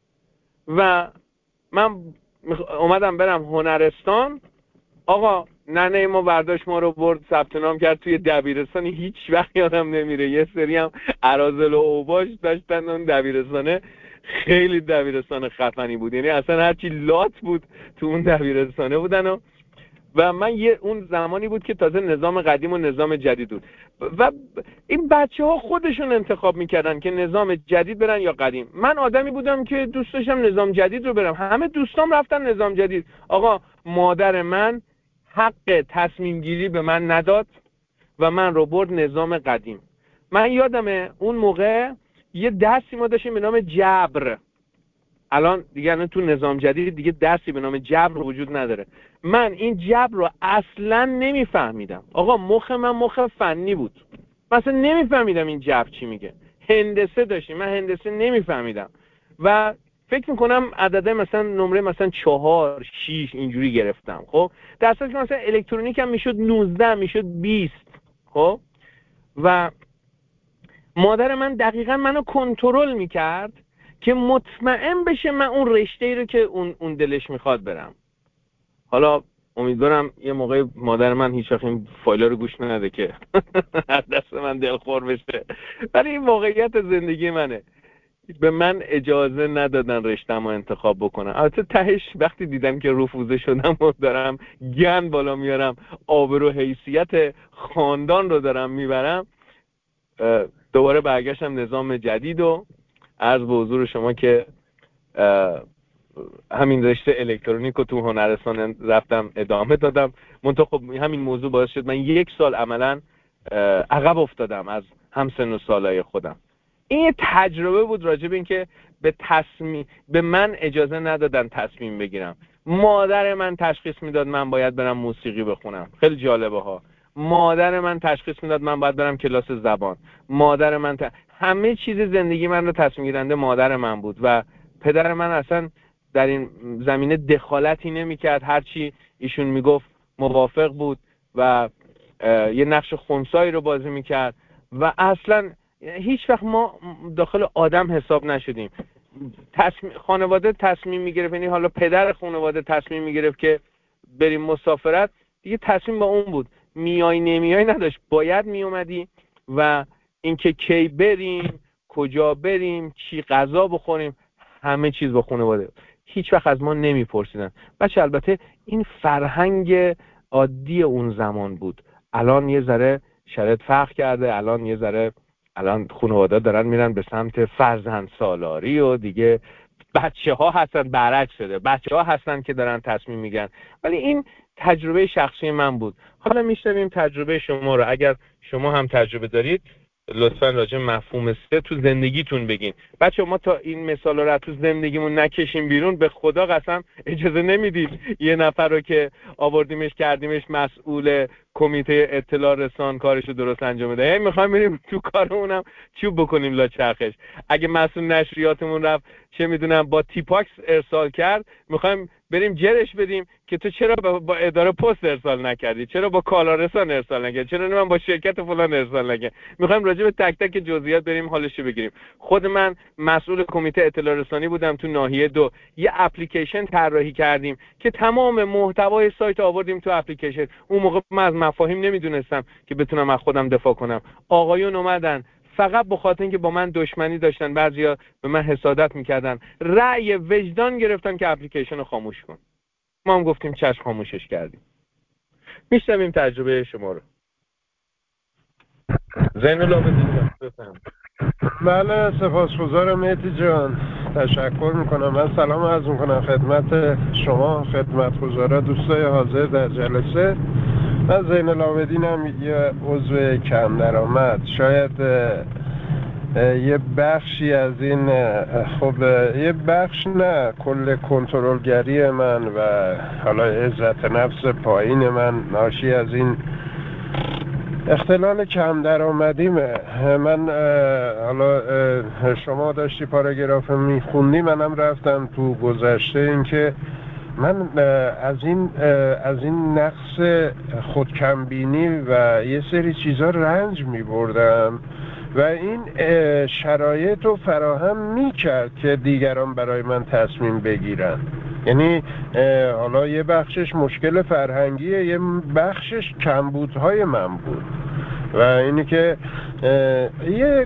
و من اومدم برم هنرستان. آقا ننه ما برداشت ما رو برد ثبت نام کرد توی دبیرستانی، هیچ وقت یادم نمیره. یه سری هم اراذل و اوباش داشتن اون دبیرستانه، خیلی دبیرستان خفنی بود، یعنی اصلا هرچی لات بود تو اون دبیرستانه بودن. و من اون زمانی بود که تازه نظام قدیم و نظام جدید بود و این بچه‌ها خودشون انتخاب میکردن که نظام جدید برن یا قدیم. من آدمی بودم که دوست داشتم نظام جدید رو برم، همه دوستام رفتن نظام جدید. آقا مادر من حق تصمیم گیری به من نداد و من رو برد نظام قدیم. من یادمه اون موقع یه درسی ما داشتیم به نام جبر. الان دیگه تو نظام جدید دیگه درسی به نام جبر وجود نداره. من این جبر رو اصلا نمیفهمیدم. آقا مخ من مخ فنی بود، مثلا نمیفهمیدم این جبر چی میگه. هندسه داشتیم، من هندسه نمیفهمیدم و فکر میکنم عدده مثلا نمره مثلا 4 6 اینجوری گرفتم. خب در اصل که مثلا الکترونیک هم میشد 19 میشد 20. خب و مادر من دقیقا منو کنترل میکرد که مطمئن بشه من اون رشته‌ای رو که اون دلش میخواد برم. حالا امیدوارم یه موقع مادر من هیچ وقت این فایل رو گوش نده که از دست من دلخور بشه، ولی این واقعیت زندگی منه. به من اجازه ندادن رشته‌مو انتخاب بکنم. البته تهش وقتی دیدم که رفوزه شدم و دارم گن بالا میارم، آبرو حیثیت خاندان رو دارم میبرم، دوباره برگشتم نظام جدید و عرض به حضور شما که همین رشته الکترونیک رو تو هنرستان رفتم ادامه دادم. منتها خب همین موضوع باعث شد من 1 سال عملا عقب افتادم از همسن و سالای خودم. این یه تجربه بود راجع به این که به من اجازه ندادن تصمیم بگیرم. مادر من تشخیص میداد من باید برم موسیقی بخونم. خیلی جالبه ها. مادر من تشخیص میداد من باید برم کلاس زبان. مادر من همه چیز زندگی من رو تصمیم گیرنده مادر من بود و پدر من اصلا در این زمینه دخالتی نمیکرد. هرچی ایشون میگفت موافق بود و یه نقش خنثایی رو بازی میکرد و اصلا هیچ وقت ما داخل آدم حساب نشدیم. خانواده تصمیم میگرفت، یعنی حالا پدر خانواده تصمیم میگرفت که بریم مسافرت، دیگه تصمیم با اون بود. میای نمیای نداشت، باید میومدی و اینکه کی بریم، کجا بریم، چی غذا بخوریم، همه چیز با خانواده. هیچ وقت از ما نمیپرسیدن. بچه البته این فرهنگ عادی اون زمان بود. الان یه ذره شرایط فرق کرده. الان خانواده دارن میرن به سمت فرزند سالاری و دیگه بچه ها هستن، برعکس شده، بچه ها هستن که دارن تصمیم میگن. ولی این تجربه شخصی من بود. حالا میشنویم تجربه شما رو. اگر شما هم تجربه دارید لطفاً راجع مفهوم 3 تو زندگیتون بگین. بچه ما تا این مثال رو تو زندگیمون نکشیم بیرون به خدا قسم اجازه نمیدیم یه نفر رو که آوردیمش کردیمش مسئول کمیته اطلاع رسان کارشو درست انجام بده. میخوایم بریم تو کارمونم چوب بکنیم لا چرخش. اگه مسئول نشریاتمون رفت چه میدونم با تیپاکس ارسال کرد، میخوایم بریم جرش بدیم که تو چرا با اداره پست ارسال نکردی، چرا با کالارسان ارسال نکردی، چرا من با شرکت فلان ارسال نکردم. میخوایم راجع به تک تک جزئیات بریم حالشو بگیریم. خود من مسئول کمیته اطلاع رسانی بودم تو ناحیه 2. یه اپلیکیشن طراحی کردیم که تمام محتوای سایت آوردیم تو اپلیکیشن. اون موقع من از مفاهیم نمیدونستم که بتونم از خودم دفاع کنم. آقایون اومدن فقط به خاطر اینکه با من دشمنی داشتن، بعضیا به من حسادت میکردن، رأی وجدان گرفتن که اپلیکیشن رو خاموش کن. ما هم گفتیم چشم، خاموشش کردیم. میشنویم تجربه شما رو. زین العابدین بفهم. بله، سپاسگزارم مهدی جان، تشکر میکنم. من سلام عرض میکنم خدمت شما، خدمتگزارا، دوستای حاضر در جلسه. من زین العابدینم، یه عضو کم درآمد. شاید یه بخشی از این یه بخش نه، کل کنترلگری من و حالا عزت نفس پایین من ناشی از این اختلال کم درآمدیمه. من حالا شما داشتی پاراگراف میخوندی، منم رفتم تو گذشته این که من از این نقص خودکمبینی و یه سری چیزا رنج میبردم و این شرایط رو فراهم میکرد که دیگران برای من تصمیم بگیرن. یعنی حالا یه بخشش مشکل فرهنگیه، یه بخشش کمبودهای من بود و اینی که یه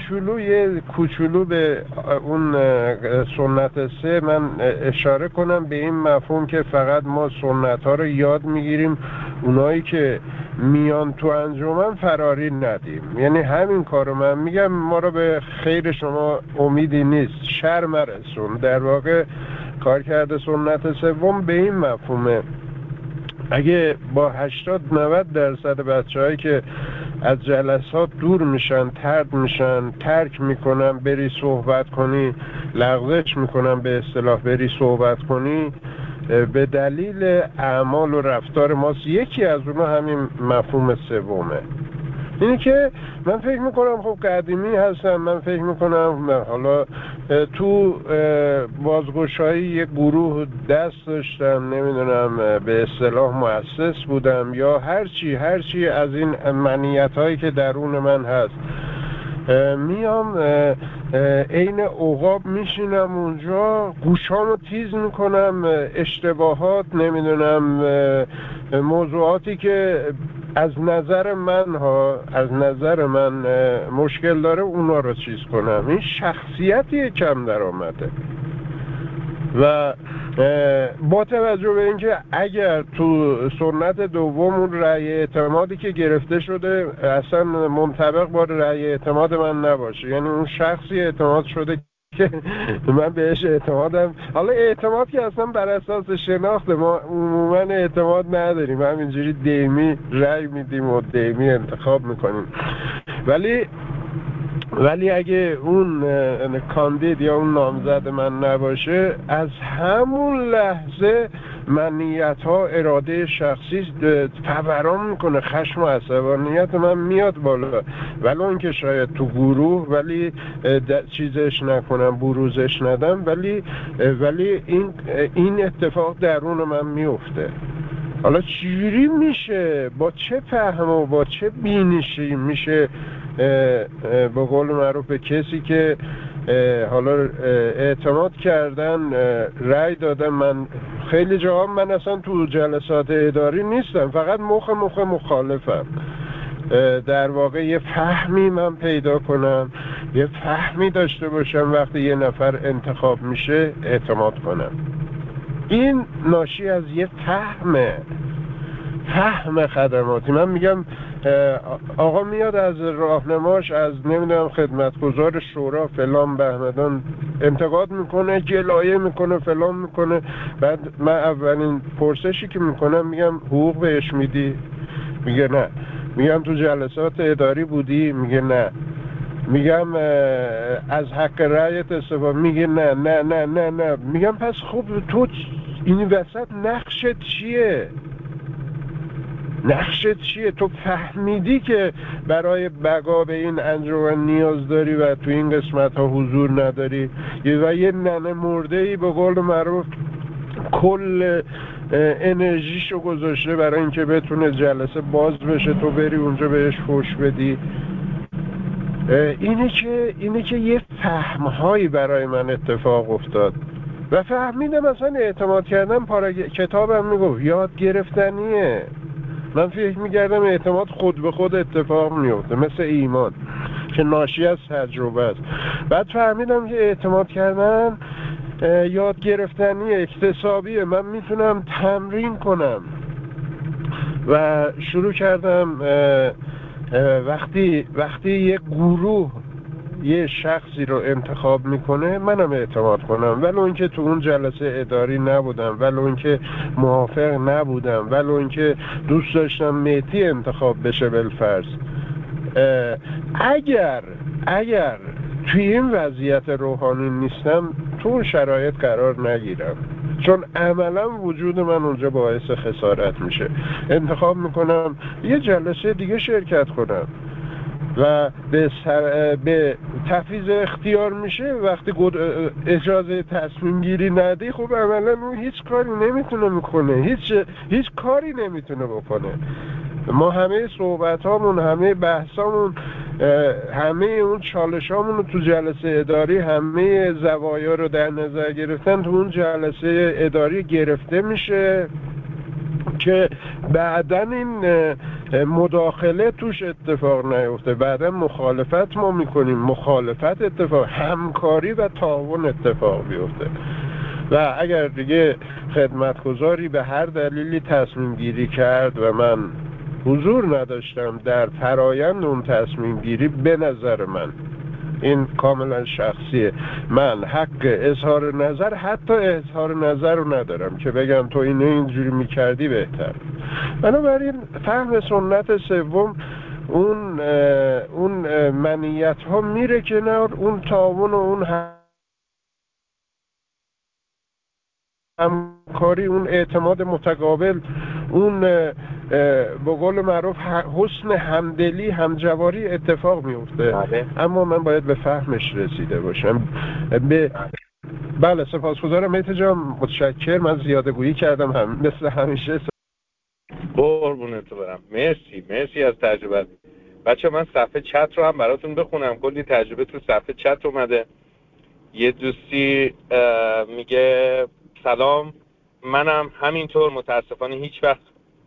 کوچولو به اون سنت 3 من اشاره کنم، به این مفهوم که فقط ما سنت ها رو یاد میگیریم، اونایی که میان تو انجمن فراری ندیم. یعنی همین کارو من میگم، ما رو به خیر شما امیدی نیست، شر مرسون. در واقع کارکرد سنت 3 به این مفهومه، اگه با 80-90% بچه‌هایی که از جلسات دور میشن، طرد میشن، ترک میکنن، بری صحبت کنی، لغزش میکنن به اصطلاح، بری صحبت کنی، به دلیل اعمال و رفتار ماست. یکی از اونها همین مفهوم 3. اینی که من فکر میکنم خب قدیمی هستم، من فکر میکنم حالا تو بازگشایی یه گروه دست داشتم، نمیدونم به اصطلاح مؤسس بودم یا هرچی از این منیت هایی که درون من هست، میام عین عقاب میشینم اونجا، گوشامو تیز میکنم، اشتباهات، نمیدونم موضوعاتی که از نظر من مشکل داره اونا رو چیز کنم. این شخصیتی کم درآمده و با توجه به اینکه اگر تو سنت دوم اون رأی اعتمادی که گرفته شده اصلا منطبق با رأی اعتماد من نباشه، یعنی اون شخصی اعتماد شده من بهش اعتمادم. حالا اعتماد که اصلا بر اساس شناخته، ما عموما اعتماد نداریم، همینجوری دیمی رأی میدیم و دیمی انتخاب میکنیم. ولی اگه اون کاندید یا اون نامزد من نباشه، از همون لحظه من نیت ها، اراده شخصی فوران میکنه، خشم و عصبانیت من میاد بالا، ولو اینکه شاید تو گروه ولی چیزش نکنم، بروزش ندم، ولی این اتفاق درون من میفته. حالا چجوری میشه، با چه فهم و با چه بینشی میشه به قول معروف به کسی که حالا اعتماد کردن، رأی دادن، من خیلی جاها من اصلا تو جلسات اداری نیستم، فقط مخ مخالفم، در واقع یه فهمی من پیدا کنم، یه فهمی داشته باشم، وقتی یه نفر انتخاب میشه اعتماد کنم. این ناشی از یه فهم خدماتی. من میگم آقا میاد از راهنماش، از نمیدونم خدمتگزار شورا فلان بهمدان انتقاد میکنه، گلایه میکنه، فلان میکنه، بعد من اولین پرسشی که میکنم میگم حقوق بهش میدی؟ میگه نه. میگم تو جلسات اداری بودی؟ میگه نه. میگم از حق رأیت استفاده؟ میگه نه نه نه نه نه. میگم پس خب تو این وسط نقشت چیه؟ تو فهمیدی که برای بقا به این انجمن نیاز داری و تو این قسمت ها حضور نداری و یه ننه مرده ای به قول معروف کل انرژیشو گذاشته برای اینکه بتونه جلسه باز بشه، تو بری اونجا بهش فوش بدی. اینه که یه فهمهایی برای من اتفاق افتاد و فهمیدم مثلا اعتماد کردن کتابم میگفت یاد گرفتنیه. من فکر میکردم اعتماد خود به خود اتفاق میفته، مثل ایمان که ناشی از تجربه است. بعد فهمیدم که اعتماد کردن یاد گرفتنی، اکتسابیه، من میتونم تمرین کنم. و شروع کردم وقتی یه گروه یه شخصی رو انتخاب میکنه منم اعتماد کنم، ولو اینکه تو اون جلسه اداری نبودم، ولو اینکه موافق نبودم، ولو اینکه دوست داشتم مهدی انتخاب بشه بالفرض. اگر توی این وضعیت روحانی نیستم تو اون شرایط قرار نگیرم، چون عملا وجود من اونجا باعث خسارت میشه. انتخاب میکنم یه جلسه دیگه شرکت کنم و به تفویض اختیار میشه. وقتی اجازه تصمیم گیری ندی، خب عملا اون هیچ کاری نمیتونه میکنه، هیچ کاری نمیتونه بکنه. ما همه صحبت هامون، همه بحثامون، همه اون چالش هامون رو تو جلسه اداری، همه زوایا رو در نظر گرفتن تو اون جلسه اداری گرفته میشه که بعدن این مداخله توش اتفاق نیفته. بعدن مخالفت ما میکنیم، مخالفت اتفاق، همکاری و تعاون اتفاق بیفته. و اگر دیگه خدمتگزاری به هر دلیلی تصمیم گیری کرد و من حضور نداشتم در فرایند اون تصمیم گیری، به نظر من این کاملا شخصیه، من حق اظهار نظر، حتی اظهار نظر رو ندارم که بگم تو اینجوری میکردی بهتر. بنابراین فهم سنت سوم اون منیت ها میره کنار، اون تعاون و اون همکاری، اون اعتماد متقابل، اون به قول معروف حسن همدلی، همجواری اتفاق میفته. اما من باید به فهمش رسیده باشم. بله سپاسگزارم مهدی جان، متشکر. من زیاده گویی کردم مثل همیشه. قربونت برم. مرسی از تجربه. بچه من صفحه چت رو هم براتون بخونم، کلی تجربه تو صفحه چت اومده. یه دوستی میگه سلام، منم همینطور متاسفانه هیچ وقت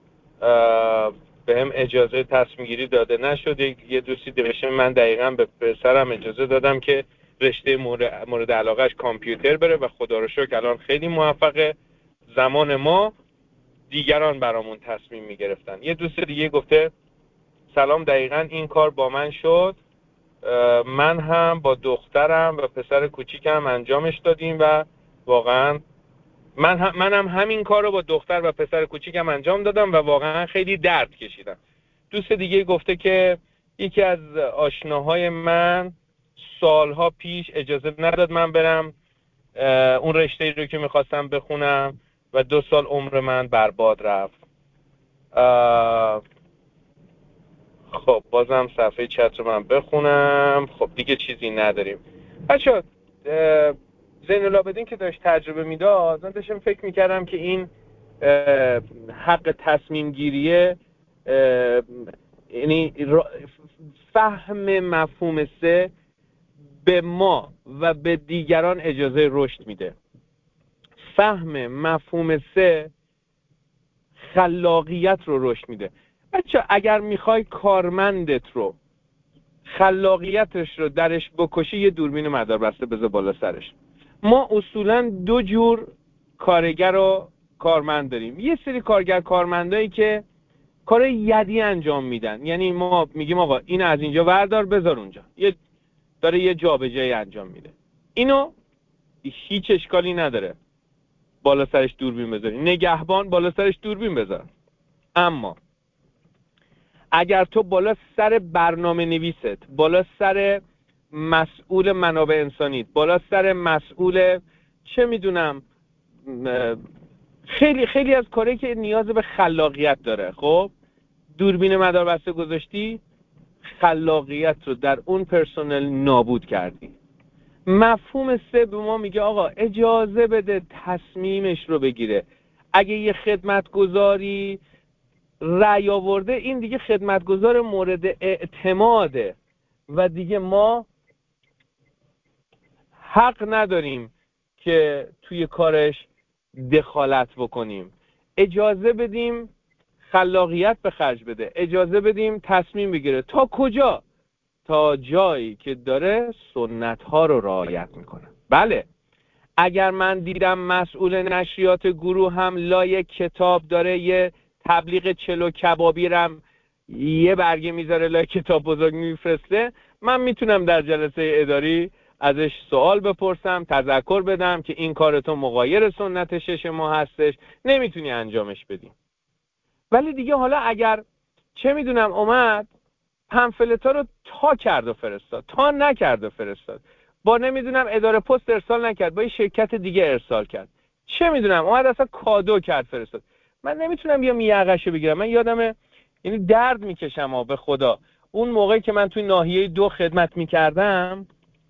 به هم اجازه تصمیم گیری داده نشده. یه دوستی نوشته من دقیقاً به پسرم اجازه دادم که رشته مورد علاقهش کامپیوتر بره و خدا رو شکر الان خیلی موفقه. زمان ما دیگران برامون تصمیم میگرفتن. یه دوست دیگه گفته سلام، دقیقاً این کار با من شد. من هم با دخترم و پسر کوچیکم انجامش دادیم و واقعا منم همین کار رو با دختر و پسر کوچیکم انجام دادم و واقعا خیلی درد کشیدم. دوست دیگه گفته که یکی از آشناهای من سالها پیش اجازه نداد من برم اون رشته‌ای رو که میخواستم بخونم و 2 سال عمر من برباد رفت. خب بازم صفحه چت رو من بخونم. خب دیگه چیزی نداریم. بچه‌ها زین العابدین که داشت تجربه میداد، من داشتم فکر میکردم که این حق تصمیم گیریه، یعنی فهم مفهوم 3 به ما و به دیگران اجازه رشد میده. فهم مفهوم 3 خلاقیت رو رشد میده. بچه اگر میخوای کارمندت رو خلاقیتش رو درش بکشی، یه دوربین مداربسته بذار بالا سرش. ما اصولاً 2 جور کارگر و کارمند داریم. یه سری کارمندایی که کار یدی انجام میدن، یعنی ما میگیم آقا این از اینجا بردار بذار اونجا، داره یه جابجایی انجام میده. اینو هیچ اشکالی نداره بالا سرش دوربین بذاری، نگهبان بالا سرش دوربین بذار. اما اگر تو بالا سر برنامه نویست، بالا سر مسئول منابع انسانیت، بالا سر مسئول چه میدونم خیلی خیلی از کاری که نیاز به خلاقیت داره، خب دوربین مداربسته گذاشتی، خلاقیت رو در اون پرسنل نابود کردی. مفهوم 3 به ما میگه آقا اجازه بده تصمیمش رو بگیره. اگه یه خدمتگزاری رأی آورده، این دیگه خدمتگزار مورد اعتماده و دیگه ما حق نداریم که توی کارش دخالت بکنیم. اجازه بدیم خلاقیت به خرج بده، اجازه بدیم تصمیم بگیره. تا کجا؟ تا جایی که داره سنت ها رو رعایت میکنه. بله، اگر من دیدم مسئول نشریات گروه هم لای کتاب داره یه تبلیغ چلو کبابی رم یه برگه میذاره لای کتاب بزرگ میفرسته، من میتونم در جلسه اداری ازش سوال بپرسم، تذکر بدم که این کار تو مغایر سنت 6 ما هستش، نمیتونی انجامش بدی. ولی دیگه حالا اگر چه میدونم اومد پمفلتا رو تا کرد و فرستاد، تا نکرد و فرستاد، با نمیدونم اداره پست ارسال نکرد، با یه شرکت دیگه ارسال کرد، چه میدونم اومد اصلا کادو کرد فرستاد، من نمیتونم بیام یقهشو بگیرم. من یادمه، یعنی درد میکشم به خدا. اون موقعی که من توی ناحیه 2 خدمت میکردم،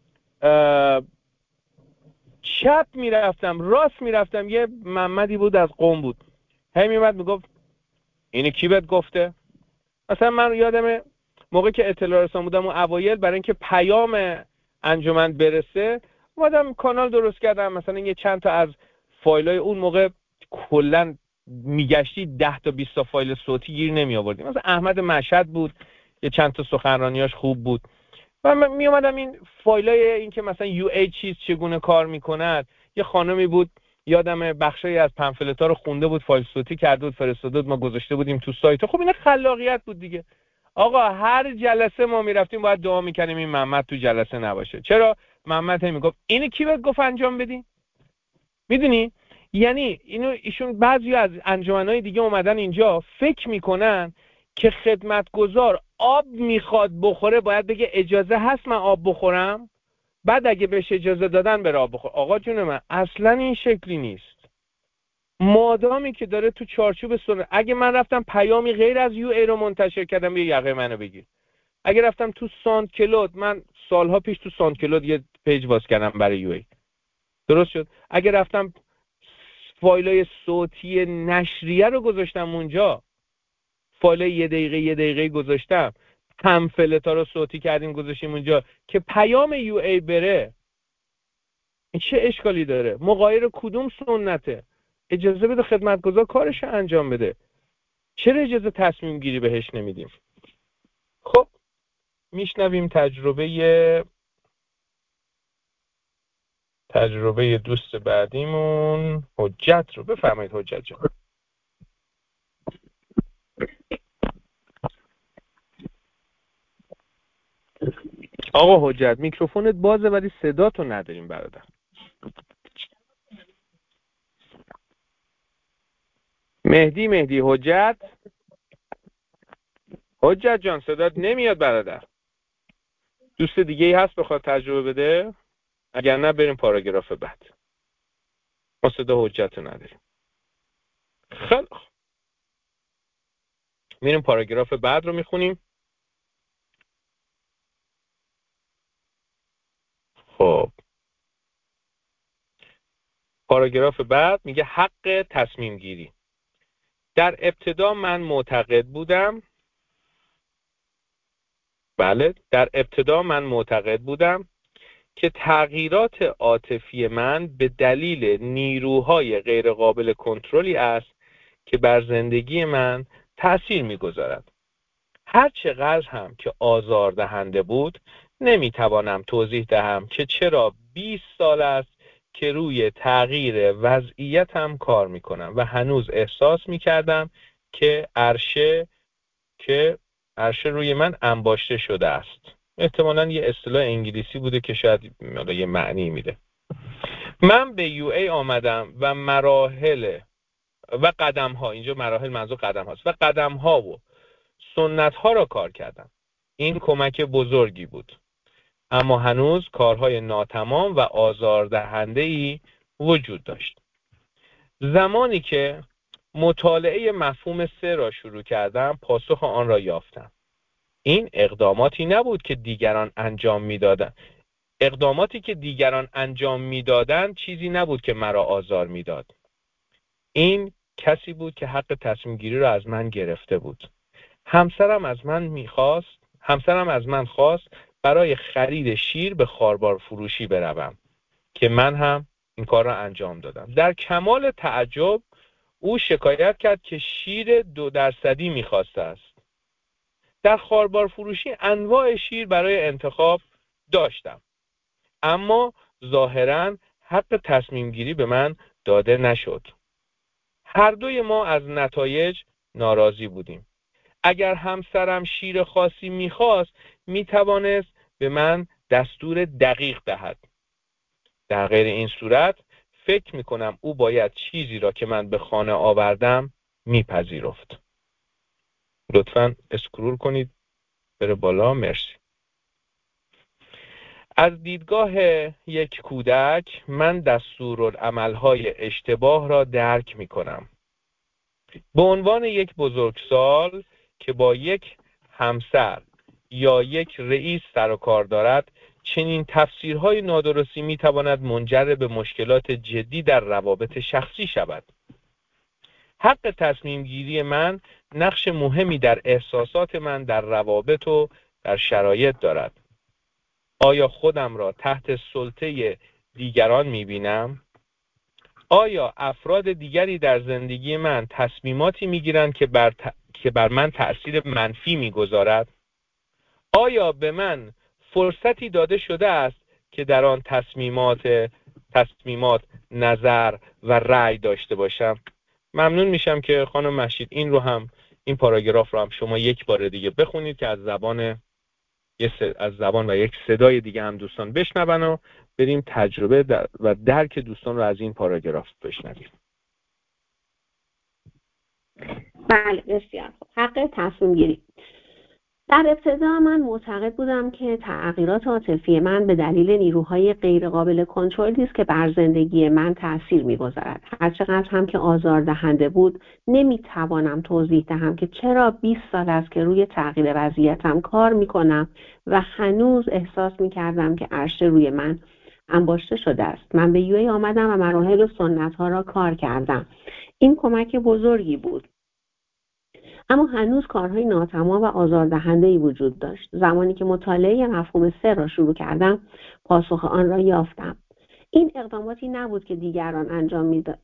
چپ میرفتم راست میرفتم، یه محمدی بود از قم بود، هی میومد میگفت اینو کی بهت گفته؟ مثلا من یادمه موقعی که اطلاع رسان بودم اون اوایل، برای اینکه پیام انجمن برسه اومدم کانال درست کردم، مثلا یه چند تا از فایلای اون موقع کلا میگشتی 10 تا 20 تا فایل صوتی گیر نمی آوردیم. مثلا احمد مشهد بود، یه چند تا سخنرانیاش خوب بود و من می اومدم این فایلای این که مثلا یو ای چیز چگونه کار میکند، یه خانمی بود یادم بخشایی از پمفلت‌ها رو خونده بود، فایل صوتی کرده بود فرستاده بود، ما گذاشته بودیم تو سایت. خب این خلاقیت بود دیگه. آقا هر جلسه ما میرفتیم باید دعا میکنیم این محمد تو جلسه نباشه. چرا؟ محمد هم میگفت اینو کی بهت گفت انجام بدی؟ میدونی؟ یعنی ایشون بعضی از انجمنهای دیگه اومدن اینجا فکر میکنن که خدمتگزار آب میخواد بخوره باید بگه اجازه هست من آب بخورم، بعد اگه بهش اجازه دادن بره آب بخور. آقا جون من اصلا این شکلی نیست. مادامی که داره تو چارچوب سنت، اگه من رفتم پیامی غیر از یو ای رو منتشر کردم، یه یقه منو بگیر. اگه رفتم تو ساند کلود، من سالها پیش تو ساند کلود یه پیج باز کردم برای یو ای، درست شد. اگه رفتم فایلای صوتی نشریه رو گذاشتم اونجا، فایلای یه دقیقه گذاشتم، پمفلت‌ها رو صوتی کردیم گذاشتیم اونجا که پیام یو ای بره، این چه اشکالی داره؟ مغایر کدوم سنته؟ اجازه بده خدمتگزار کارش رو انجام بده. چرا اجازه تصمیم گیری بهش نمیدیم؟ خب میشنویم تجربه دوست بعدیمون حجت رو. بفرمایید حجت جان. آقا حجت میکروفونت بازه ولی صداتو نداریم برادر. مهدی حجت جان صدات نمیاد برادر. دوست دیگه ای هست بخواد تجربه بده؟ اگر نه بریم پاراگراف بعد. ما صدا حجت رو نداریم. خیلی خوب. میریم پاراگراف بعد رو میخونیم. خب پاراگراف بعد میگه حق تصمیم گیری. در ابتدا من معتقد بودم که تغییرات عاطفی من به دلیل نیروهای غیرقابل کنترلی است که بر زندگی من تأثیر می‌گذارد. هر چقدر هم که آزاردهنده بود، نمی‌توانم توضیح دهم که چرا 20 سال است که روی تغییر وضعیتم کار می‌کنم و هنوز احساس می‌کردم که عرشه روی من انباشته شده است. احتمالاً یه اصطلاح انگلیسی بوده که شاید یه معنی میده. من به یو ای آمدم و مراحل و قدم ها، اینجا مراحل منظور قدم هاست، و قدم ها و سنت ها را کار کردم. این کمک بزرگی بود، اما هنوز کارهای ناتمام و آزاردهنده‌ای وجود داشت. زمانی که مطالعه مفهوم سه را شروع کردم، پاسخ آن را یافتم. این اقداماتی که دیگران انجام میدادند چیزی نبود که مرا آزار میداد. این کسی بود که حق تصمیم گیری را از من گرفته بود. همسرم از من خواست برای خرید شیر به خاربار فروشی بروم که من هم این کار را انجام دادم. در کمال تعجب او شکایت کرد که شیر 2% میخواسته است. در خاربار فروشی انواع شیر برای انتخاب داشتم، اما ظاهراً حق تصمیم گیری به من داده نشد. هر دوی ما از نتایج ناراضی بودیم. اگر همسرم شیر خاصی میخواست، میتوانست به من دستور دقیق دهد. در غیر این صورت فکر میکنم او باید چیزی را که من به خانه آوردم میپذیرفت. لطفاً اسکرول کنید بره بالا. مرسی. از دیدگاه یک کودک من دستورالعمل‌های اشتباه را درک می‌کنم. به عنوان یک بزرگسال که با یک همسر یا یک رئیس سر و کار دارد، چنین تفسیرهای نادرستی می‌تواند منجر به مشکلات جدی در روابط شخصی شود. حق تصمیم گیری من نقش مهمی در احساسات من در روابط و در شرایط دارد. آیا خودم را تحت سلطه دیگران می‌بینم؟ آیا افراد دیگری در زندگی من تصمیماتی می‌گیرند که بر من تأثیر منفی می‌گذارد؟ آیا به من فرصتی داده شده است که در آن تصمیمات نظر و رأی داشته باشم؟ ممنون میشم که خانم مهشید این پاراگراف رو هم شما یک بار دیگه بخونید که از زبان و یک صدای دیگه هم دوستان بشنون و بریم تجربه و درک دوستان رو از این پاراگراف بشنویم. بله بسیار خوب. حق تصمیم گیری. در ابتدا من معتقد بودم که تغییرات عاطفی من به دلیل نیروهای غیرقابل کنترلی است که بر زندگی من تأثیر می‌گذارد. هرچقدر هم که آزاردهنده بود، نمی‌توانم توضیح دهم که چرا 20 سال است که روی تغییر وضعیتم کار می‌کنم و هنوز احساس می‌کردم که عرشه روی من انباشته شده است. من به یوی آمدم و مراحل و سنت‌ها را کار کردم. این کمک بزرگی بود، اما هنوز کارهای ناتمام و آزاردهنده‌ای وجود داشت. زمانی که مطالعه مفهوم سه را شروع کردم، پاسخ آن را یافتم. این اقداماتی نبود که دیگران انجام میداد.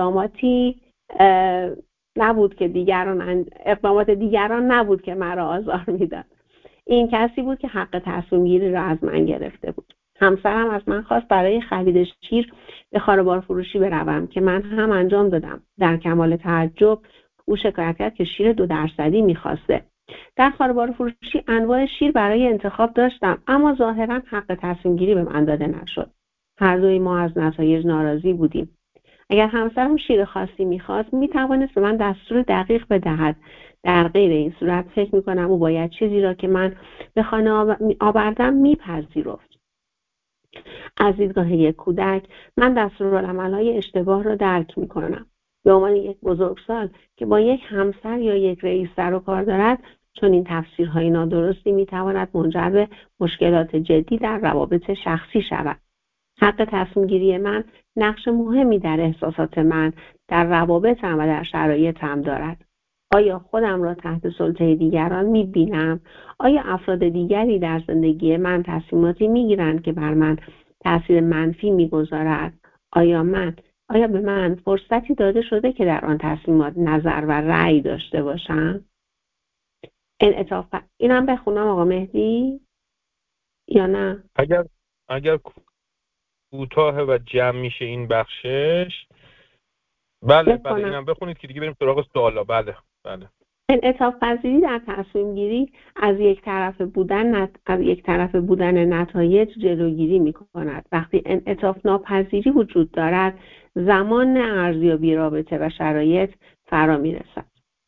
اقدامات دیگران نبود که مرا آزار میداد. این کسی بود که حق تصمیم گیری را از من گرفته بود. همسرم از من خواست برای خرید شیر به خاربار فروشی بروم که من هم انجام دادم. در کمال تعجب او شکایت کرد که شیر 2% میخواسته. در خاربار فروشی انواع شیر برای انتخاب داشتم، اما ظاهرا حق تصمیم گیری به من داده نشد. هر دوی ما از نتایج ناراضی بودیم. اگر همسرم شیر خاصی میخواست میتوانست به من دستور دقیق بدهد. در غیر این صورت فکر میکنم او باید چیزی را که من به خانه آوردم میپذیرفت. از دیدگاه یک کودک من دستورالعمل‌های اشتباه را درک میکنم. به عنوان یک بزرگسال که با یک همسر یا یک رئیس سر و کار دارد، چون این تفسیرهای نادرستی میتواند منجر به مشکلات جدی در روابط شخصی شود. حق تصمیم گیری من نقش مهمی در احساسات من، در روابطم و در شرایطم دارد. آیا خودم را تحت سلطه دیگران میبینم؟ آیا افراد دیگری در زندگی من تصمیماتی میگیرند که بر من تاثیر منفی میگذارد؟ آیا به من فرصتی داده شده که در آن تصمیمات نظر و رأی داشته باشم؟ انعطاف اینم بخونم آقا مهدی یا نه؟ اگر کوتاه و جمع میشه این بخشش. بله اینم بخونید که دیگه بریم سراغ سوالا. بله. انعطاف پذیری در تصمیم گیری از یک طرف بودن نتایج جلوگیری می‌کند. وقتی انعطاف ناپذیری وجود دارد، زمان ارزیابی رابطه و شرایط فرا می‌رسد.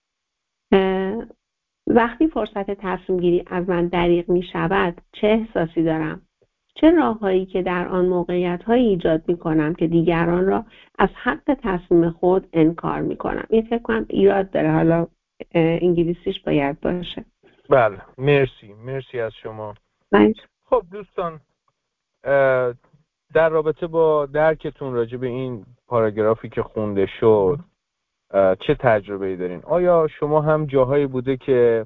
وقتی فرصت تصمیم گیری از من دریغ می‌شود، چه احساسی دارم؟ چه راههایی که در آن موقعیت‌هایی ایجاد می‌کنم که دیگران را از حق تصمیم خود انکار می‌کنم؟ این فکر کنم ایراد داره، حالا انگلیسیش باید باشه. بله، مرسی از شما. خب دوستان، در رابطه با درکتون راجع به این پاراگرافی که خونده شد چه تجربه‌ای دارین؟ آیا شما هم جاهایی بوده که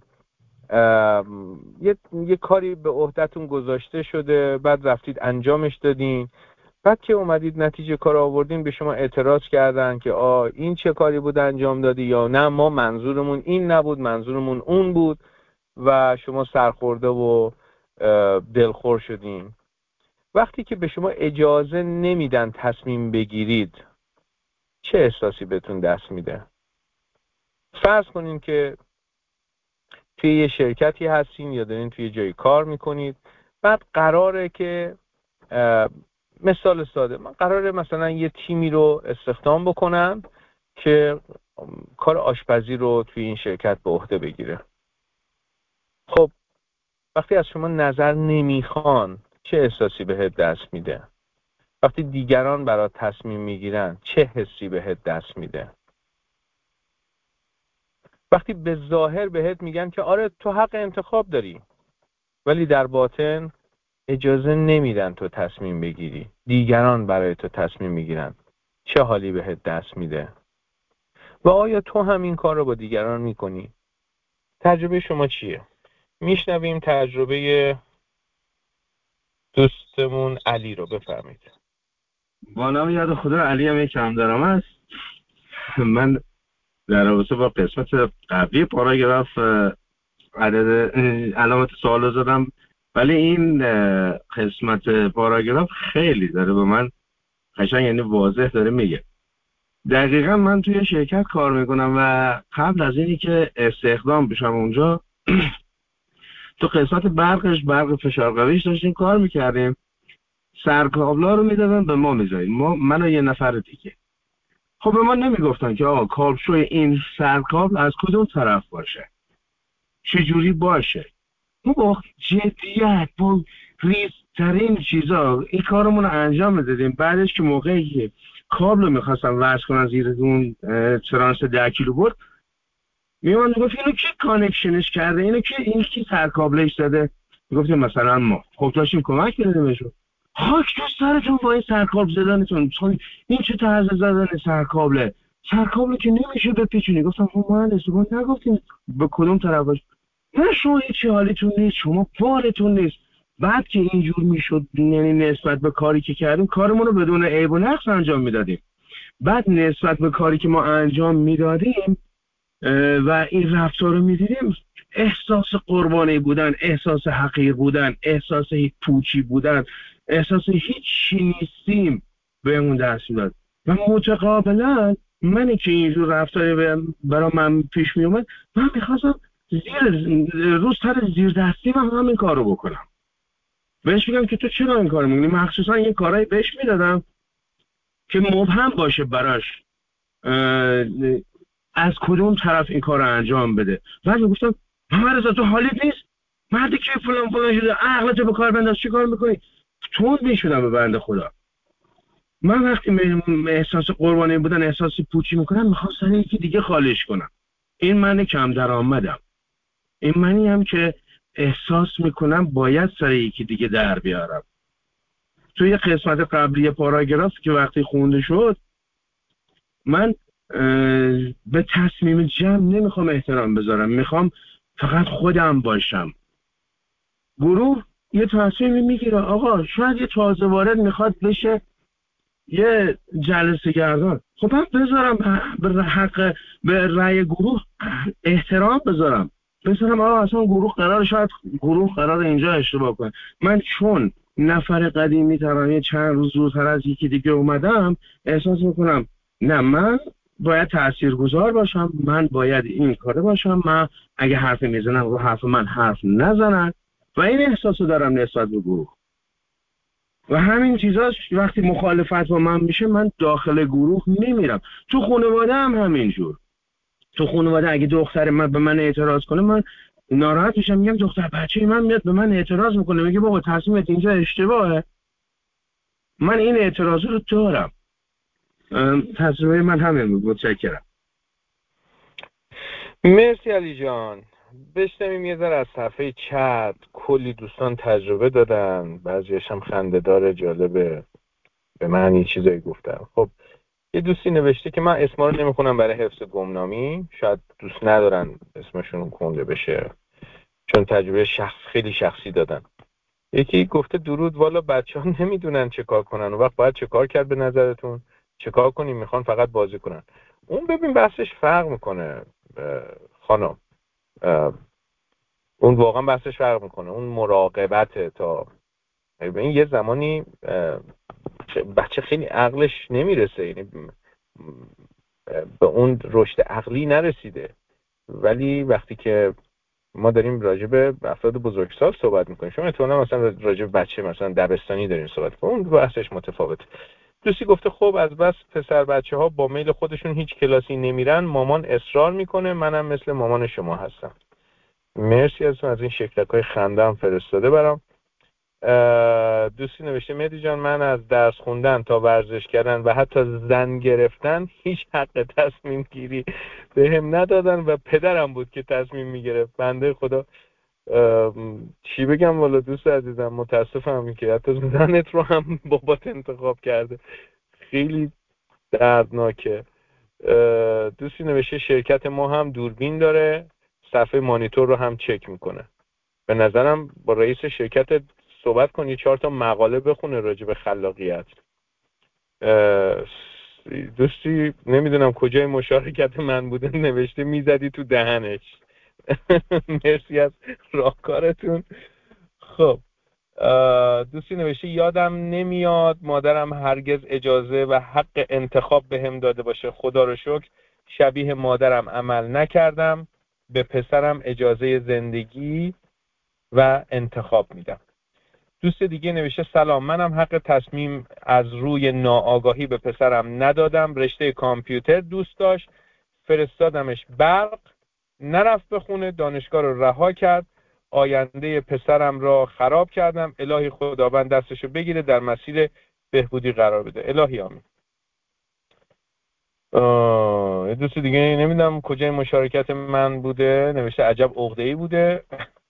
یه کاری به عهده‌تون گذاشته شده، بعد رفتید انجامش دادین، بعد که اومدید نتیجه کار آوردین به شما اعتراض کردن که این چه کاری بود انجام دادی، یا نه ما منظورمون این نبود، منظورمون اون بود، و شما سرخورده و دلخور شدین؟ وقتی که به شما اجازه نمیدن تصمیم بگیرید چه احساسی بهتون دست میده؟ فرض کنین که توی یه شرکتی هستین یا دارین توی جایی کار میکنید، بعد قراره که مثال ساده، من قراره مثلا یه تیمی رو استخدام بکنم که کار آشپزی رو توی این شرکت به عهده بگیره. خب وقتی از شما نظر نمیخوان چه احساسی بهت دست میده؟ وقتی دیگران برات تصمیم میگیرن چه حسی بهت دست میده؟ وقتی به ظاهر بهت میگن که آره تو حق انتخاب داری، ولی در باطن اجازه نمیدن تو تصمیم بگیری، دیگران برای تو تصمیم میگیرن، چه حالی بهت دست میده؟ و آیا تو هم این کار رو با دیگران میکنی؟ تجربه شما چیه؟ میشنویم تجربه دوستمون علی رو. بفرمایید. با نام یاد خدا، علی هم کم دارم است. من در رابطه با قسمت قبلی پاراگراف عدد علامت سوال زدم، ولی این قسمت پاراگراف خیلی داره به من قشنگ، یعنی واضح داره میگه. دقیقا من توی شرکت کار میکنم و قبل از اینی که استخدام بشم اونجا تو قسمت برق فشار قویش داشتیم کار میکردیم. سرکابلا رو میدادن به ما میذاریم، من و یه نفر دیگه. خب به ما نمیگفتن که آقا کابشوی این سرکابل از کدوم طرف باشه، چجوری باشه. ما با جدیت، با ریزترین چیزا این کارمون رو انجام میدادیم. بعدش که موقعی که کابل رو میخواستم وصل کنن زیر اون ترانس 10 کیلو بود، میومد میگفت اینو کی کانکشنش کرده، اینو کی سرکابلش داده؟ میگفتیم مثلا ما. خب داشتیم کمک می‌کردیمشون. خاک تو سرتون با این سرکابل زدنتون، این چه طرز زدن سرکابل که نمیشه بپیچونی. گفتم خب مهندس نگفتیم به کدوم طرف باشه؟ نه شما هیچ حالیتون نیست، شما بارتون نیست. بعد که اینجور میشد، یعنی نسبت به کاری که کردیم کارمون رو بدون عیب و نقص انجام میدادیم. بعد نسبت به کاری که ما انجام میدادیم و این رفتار رو میدیدیم، احساس قربانی بودن، احساس حقیر بودن، احساس پوچی بودن، احساس هیچی نیستیم به اون دست میداد. و متقابلا منی که اینجور رفتاری برای من پیش می اومد، من میخواستم روز سر زیر دستی من همین کارو بکنم. بهش میگم که تو چرا این کارو میکنی؟ مخصوصا یه کارایی بهش میدادم که مبهم باشه براش از کدوم طرف این کار رو انجام بده. بعد میگفتم محمد رضا تو حالیت نیست؟ مردی که فلان شده عقلتو به کار بنداز، چی کار میکنی؟ تند میشدم به بنده خدا. من وقتی احساس قربانی بودن، احساس پوچی میکنم، میخواستم یکی دیگه خالیش کنم. این من کم درآمدم، این منی هم که احساس میکنم باید سر یکی دیگه در بیارم. توی قسمت قبلی پاراگراف که وقتی خونده شد، من به تصمیم جمع نمیخوام احترام بذارم، میخوام فقط خودم باشم. گروه یه تصمیمی میگیره، آقا شاید یه تازه وارد میخواد بشه یه جلسه گردان، خب من بذارم به رأی گروه احترام بذارم آقا اصلا گروه قرار اینجا اشتباه کنه. من چون نفر قدیمی ترم یه چند روز زودتر از یکی دیگه اومدم، احساس میکنم نه، من باید تاثیرگذار باشم، من باید این کاره باشم، من اگه حرف میزنم رو حرف من حرف نزنن و این احساسو دارم نسبت به گروه. و همین چیزاش وقتی مخالفت با من میشه، من داخل گروه نمیرم. تو خانواده هم همینجور. تو خانواده اگه دختر من به من اعتراض کنه، من ناراحت میشم، میگم دختر بچه من میاد به من اعتراض میکنه، میگه بابا تصمیمت اینجا اشتباهه. من این اعتراض رو دارم. تصمیم من همین بود. متشکرم. مرسی علی جان. بشنویم یه ذره از صفحه چت. کلی دوستان تجربه دادن، بعضیش هم خنده‌دار، جالبه، به من یه چیزایی گفتم. خب یه دوستی نوشته که من اسما رو نمیخونم برای حفظ گمنامی، شاید دوست ندارن اسمشون خونده بشه چون تجربه خیلی شخصی دادن. یکی گفته درود، والا بچه‌ها نمیدونن چه کار کنن، اون وقت باید چه کار کرد به نظرتون؟ چه کار کنیم؟ میخوان فقط بازی کنن. اون ببین بحثش فرق میکنه خانم، اون واقعا بحثش فرق میکنه. اون مراقبته. تا ببین یه زمانی بچه خیلی عقلش نمیرسه، یعنی به اون رشد عقلی نرسیده، ولی وقتی که ما داریم راجع به افراد بزرگسال صحبت میکنیم، شما احتمالاً مثلا راجع به بچه مثلا دبستانی دارین صحبت کنیم، اون بحثش متفاوته. دوستی گفته خب از بس پسر بچه ها با میل خودشون هیچ کلاسی نمیرن، مامان اصرار میکنه، منم مثل مامان شما هستم. مرسی از این شکلک‌های خنده هم فرستاده برام. دوستی نوشته مهدی جان، من از درس خوندن تا ورزش کردن و حتی زن گرفتن هیچ حق تصمیم گیری بهم ندادن و پدرم بود که تصمیم میگرفت. بنده خدا چی بگم والا دوست عزیزم، متاسفم که حتی زنت رو هم بابات انتخاب کرده. خیلی دردناکه. دوستی نوشته شرکت ما هم دوربین داره، صفحه مانیتور رو هم چک میکنه. به نظرم با رئیس شرکت صحبت کنی، 4 تا مقاله بخونه راجع به خلاقیت. دوستی نمیدونم کجای مشارکت من بوده، نوشته میزدی تو دهنش. مرسی از راهکارتون. خب دوستی نوشته یادم نمیاد مادرم هرگز اجازه و حق انتخاب بهم داده باشه، خدا رو شکر شبیه مادرم عمل نکردم، به پسرم اجازه زندگی و انتخاب میدم. دوست دیگه نوشته سلام، منم حق تصمیم از روی ناآگاهی به پسرم ندادم، رشته کامپیوتر دوست داشت، فرستادمش برق، نرفت بخونه، دانشگاه رو رها کرد، آینده پسرم را خراب کردم. الهی خداوند دستشو بگیره، در مسیر بهبودی قرار بده. الهی آمین. دوست دیگه نمیدونم کجای مشارکت من بوده، نوشته عجب عقده‌ای بوده.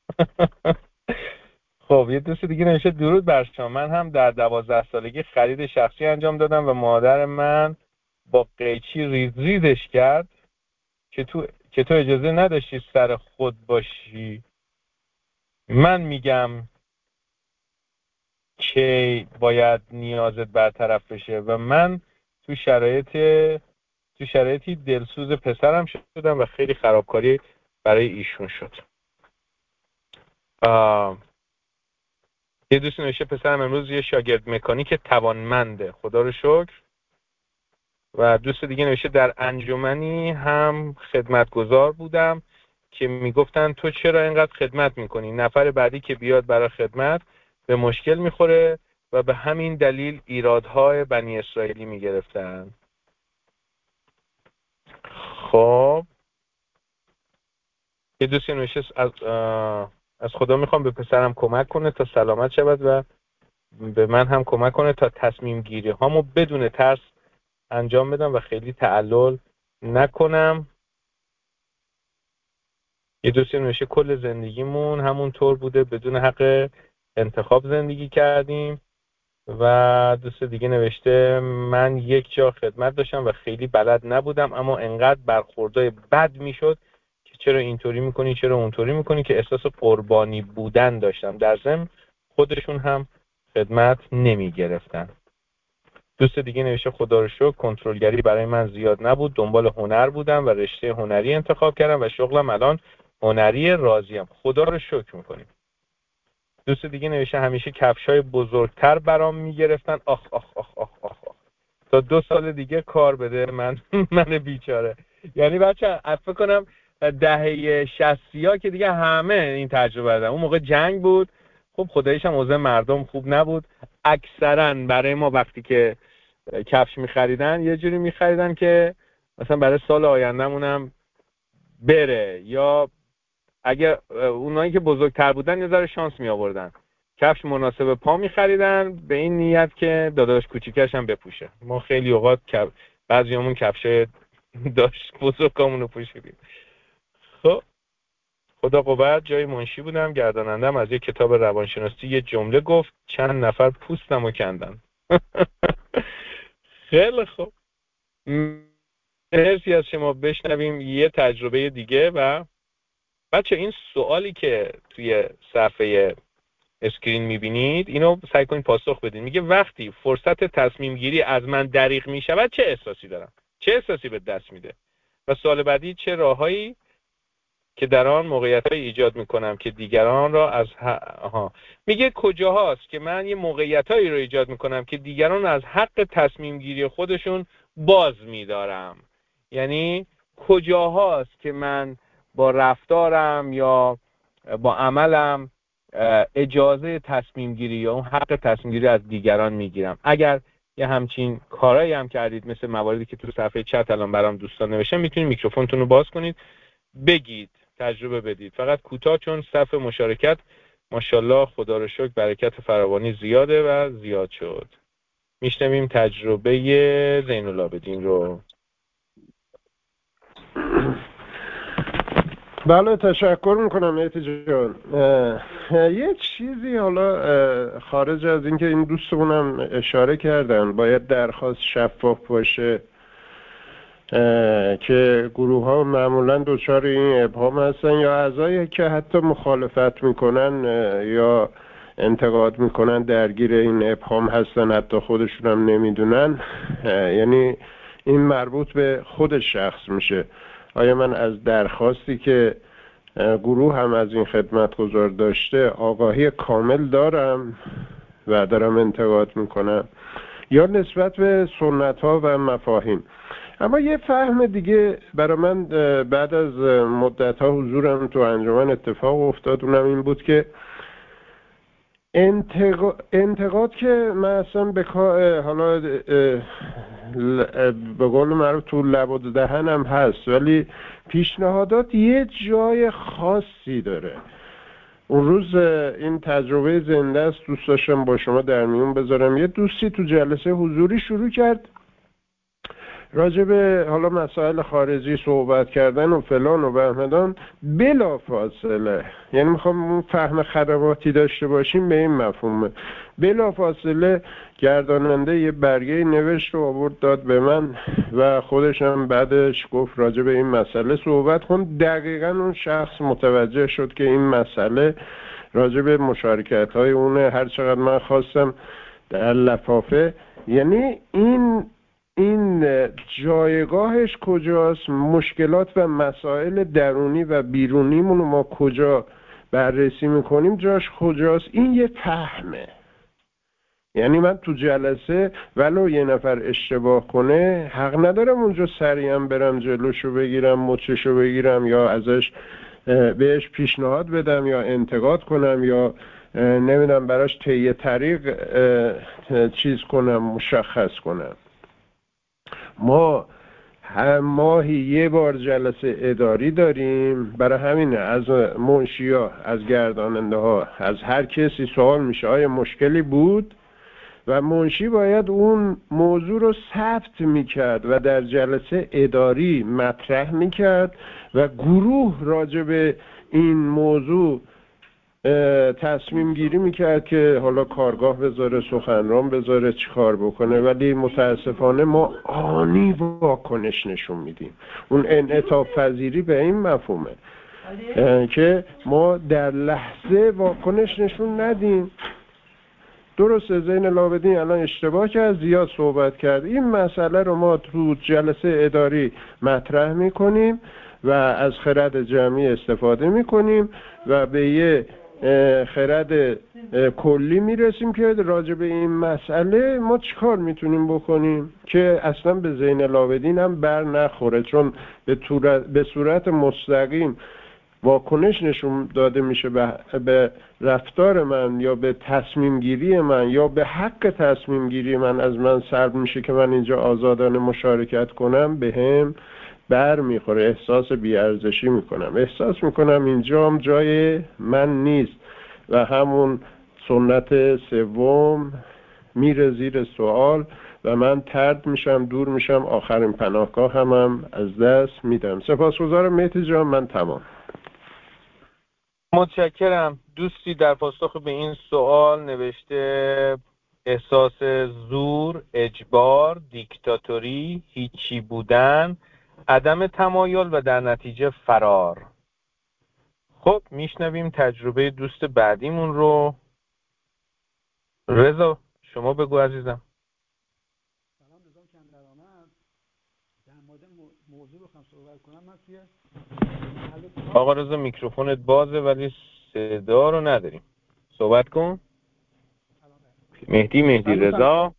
خب یه دوست دیگه نوشته درود بر شما، من هم در 12 سالگی خرید شخصی انجام دادم و مادر من با قیچی ریزش کرد که تو اجازه نداشتی سر خود باشی. من میگم که باید نیازت برطرف بشه و من تو شرایطی دلسوز پسرم شدم و خیلی خرابکاری برای ایشون شد. یه دوست نوشته پسرم امروز یه شاگرد مکانیک توانمنده، خدا رو شکر. و دوست دیگه نوشته در انجمنی هم خدمتگزار بودم که میگفتن تو چرا اینقدر خدمت میکنی؟ نفر بعدی که بیاد برای خدمت به مشکل میخوره و به همین دلیل ایرادهای بنی اسرائیلی میگرفتن. خب یه دوستی نوشته از خدا میخوام به پسرم کمک کنه تا سلامت شود و به من هم کمک کنه تا تصمیم گیری هامو بدون ترس انجام بدم و خیلی تعلل نکنم. یه دوستی نوشته کل زندگیمون همون طور بوده، بدون حق انتخاب زندگی کردیم. و دوست دیگه نوشته من یک جا خدمت داشتم و خیلی بلد نبودم، اما انقدر برخوردای بد میشد که چرا اینطوری میکنی چرا اونطوری میکنی که احساس قربانی بودن داشتم. در ضمن خودشون هم خدمت نمیگرفتن. دوست دیگه نوشته خدا رو شکر کنترلگری برای من زیاد نبود، دنبال هنر بودم و رشته هنری انتخاب کردم و شغلم الان هنری، راضیم، خدا رو شکر میکنیم. دوست دیگه نوشته همیشه کفشای بزرگتر برام میگرفتن، آخ آخ آخ آخ آخ آخ تا 2 سال دیگه کار بده من بیچاره. یعنی بچه فکر کنم دهه 60 که دیگه همه این تجربه داشتن. اون موقع جنگ بود، خب خداییش هم اوضاع مردم خوب نبود. اکثرا برای ما وقتی که کفش می‌خریدن یه جوری می‌خریدن که مثلا برای سال آینده‌مونم بره، یا اگه اونایی که بزرگتر بودن یه ذره شانس می آوردن، کفش مناسب پا می خریدن به این نیت که داداش کوچیکش هم بپوشه. ما خیلی اوقات بعضیامون کفش داشت بزرگامون رو پوشیدیم. خب خدا قوت. جای منشی بودم، گردانندم از یک کتاب روانشناسی یه جمله گفت چند نفر پوستمو کندن. خیلی خوب، مرسی از شما. بشنویم یه تجربه دیگه. و بچه این سوالی که توی صفحه اسکرین میبینید اینو سعی کنید پاسخ بدین. میگه وقتی فرصت تصمیم گیری از من دریغ میشود چه احساسی دارم؟ چه احساسی به دست میده؟ و سوال بعدی چه راههایی که در آن موقعیت‌های ایجاد میکنم که دیگران را از میگه کجاهاست که من یه موقعیت‌هایی رو ایجاد میکنم که دیگران از حق تصمیم گیری خودشون باز میدارم. یعنی کجاهاست که من با رفتارم یا با عملم اجازه تصمیم گیری یا اون حق تصمیم گیری از دیگران میگیرم. اگر یه همچین کارایی هم کردید مثل مواردی که تو صفحه چت الان برام دوستان نوشتن، میتونید میکروفونتون رو باز کنید، بگید، تجربه بدید. فقط کوتاه، چون صفحه مشارکت ماشاءالله خدا رو شکر برکت فراوانی زیاده و زیاد شد. میشنویم تجربه زین العابدین رو. بله تشکر میکنم مهدی جان. یه چیزی حالا خارج از اینکه این دوستمونم اشاره کردن باید درخواست شفاف باشه که گروه ها معمولا دچار این ابهام هستن یا اعضایی که حتی مخالفت میکنن یا انتقاد میکنن درگیر این ابهام هستن، حتی خودشون هم نمیدونن. یعنی این مربوط به خود شخص میشه. آیا من از درخواستی که گروه هم از این خدمتگزار داشته آگاهی کامل دارم و دارم انتقاد میکنم، یا نسبت به سنت ها و مفاهیم؟ اما یه فهم دیگه برای من بعد از مدت ها حضورم تو انجمن اتفاق افتاد، اونم این بود که انتقاد که من اصلا حالا به قول معروف تو لب و دهنم هست، ولی پیشنهادات یه جای خاصی داره. اون روز این تجربه زنده است، دوست داشتم با شما در میون بذارم. یه دوستی تو جلسه حضوری شروع کرد راجع به حالا مسائل خارجی صحبت کردن و فلان و بهمدان، بلا فاصله، یعنی میخوام اون فهم خدماتی داشته باشیم به این مفهومه، بلا فاصله گرداننده یه برگه نوشت و آورد داد به من و خودش هم بعدش گفت راجع به این مسئله صحبت کن. دقیقاً اون شخص متوجه شد که این مسئله راجع به مشارکت های اونه، هر چقدر من خواستم در لفافه. یعنی این جایگاهش کجاست، مشکلات و مسائل درونی و بیرونیمون رو ما کجا بررسی میکنیم، جاش کجاست، این یه فهمه. یعنی من تو جلسه ولو یه نفر اشتباه کنه حق ندارم اونجا سریعا برم جلوشو بگیرم، مچشو بگیرم یا ازش بهش پیشنهاد بدم یا انتقاد کنم یا نمیدونم براش طی طریق چیز کنم، مشخص کنم. ما ماهی یه بار جلسه اداری داریم، برای همینه از منشیا، از گرداننده ها، از هر کسی سوال میشه آیا مشکلی بود و منشی باید اون موضوع رو ثبت میکرد و در جلسه اداری مطرح میکرد و گروه راجع به این موضوع تصمیم گیری میکرد که حالا کارگاه بذاره، سخنران بذاره، چی کار بکنه. ولی متاسفانه ما آنی واکنش نشون میدیم. اون انعطاف پذیری به این مفهومه که ما در لحظه واکنش نشون ندیم. درسته زین العابدین الان اشتباه کرد، زیاد صحبت کرد. این مسئله رو ما تو جلسه اداری مطرح میکنیم و از خرد جمعی استفاده میکنیم و به یه خرد کلی میرسیم که راجع به این مسئله ما چیکار میتونیم بکنیم که اصلا به زین العابدین هم بر نخوره، چون به صورت مستقیم واکنش نشون داده میشه به رفتار من یا به تصمیم گیری من یا به حق تصمیم گیری من از من سلب میشه که من اینجا آزادانه مشارکت کنم، به هم بر میخوره. احساس بیارزشی میکنم، احساس میکنم اینجا جای من نیست و همون سنت سوم میره زیر سوال و من طرد میشم، دور میشم، آخرین پناهگاه هم از دست میدم. سپاسگزارم مهدی جان، من تمام. متشکرم. دوستی در پاسخ به این سوال نوشته احساس زور، اجبار، دیکتاتوری، هیچی بودن، عدم تمایل و در نتیجه فرار. خب میشنویم تجربه دوست بعدیمون رو. رضا شما بگو عزیزم. سلام، رضا کم‌درآمد. در مورد موضوع رو خواهم صحبت کنم. من توی آقا رضا میکروفونت بازه ولی صدا رو نداریم. صحبت کن. مهدی رضا.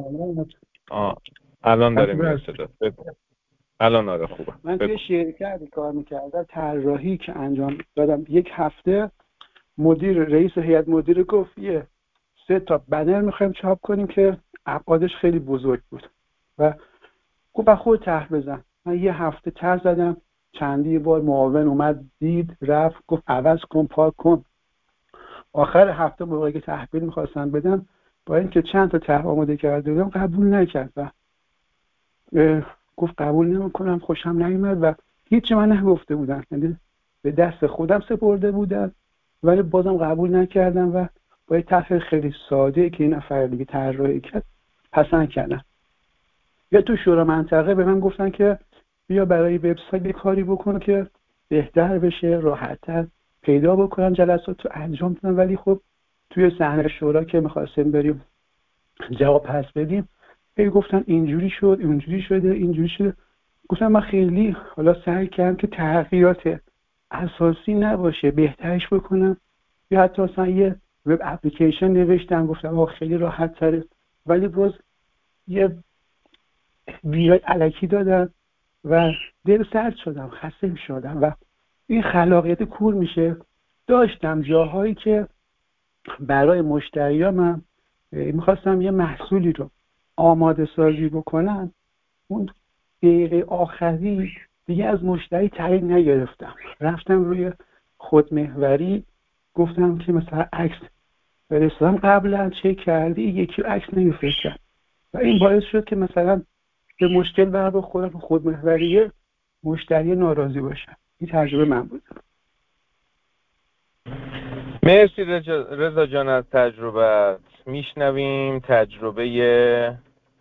الان داره میاد صدا. الان آره خوبه. من توی شرکتی کار میکردم، طراحی که انجام دادم، یک هفته رئیس هیئت مدیره گفت 3 تا بنر میخوایم چاپ کنیم که ابعادش خیلی بزرگ بود و گفت خود طرح بزن. من یه هفته طرح زدم، چندی بار معاون اومد دید، رفت، گفت عوض کن، پاک کن. آخر هفته موقعی که تحویل میخواستم بدم، با اینکه چند تا طرح آماده کرده بودم، قبول نکرد و گفت قبول نمیکنم، خوشم نیومد و هیچ من نگفته بودن، یعنی به دست خودم سپرده بودن ولی بازم قبول نکردم و با یه طرح خیلی ساده که این نفر دیگه طراحی کرد پسند کردم. یا تو شورا منطقه به من گفتن که بیا برای وبسایت کاری بکن که بهتر بشه، راحت‌تر پیدا بکنن، جلسات رو انجام بدن. ولی خب توی صحنه شورا که می‌خواستیم بریم جواب پس بدیم، گفتن اینجوری شد، اونجوری شده، اینجوری شده. گفتم من خیلی حالا سعی کردم که تغییرات اساسی نباشه، بهترش بکنم. یا حتی اصلا یه وب اپلیکیشن نوشتم، گفتم خیلی راحت تره، ولی باز یه ویرای الکی دادن و دل سرد شدم، خسته شدم و این خلاقیت کور میشه. داشتم جاهایی که برای مشتریام میخواستم یه محصولی رو آماده سازی بکنم، اون دقیقه آخری دیگه از مشتری تایید نگرفتم، رفتم روی خودمحوری، گفتم که مثلا عکس فرستادم، قبلا چک کردی، یکی عکس نمیفرستم و این باعث شد که مثلا به مشکل برخورم، خودمحوری مشتری ناراضی باشه. این تجربه من بود. مرسی رضا جان از تجربت. میشنویم تجربه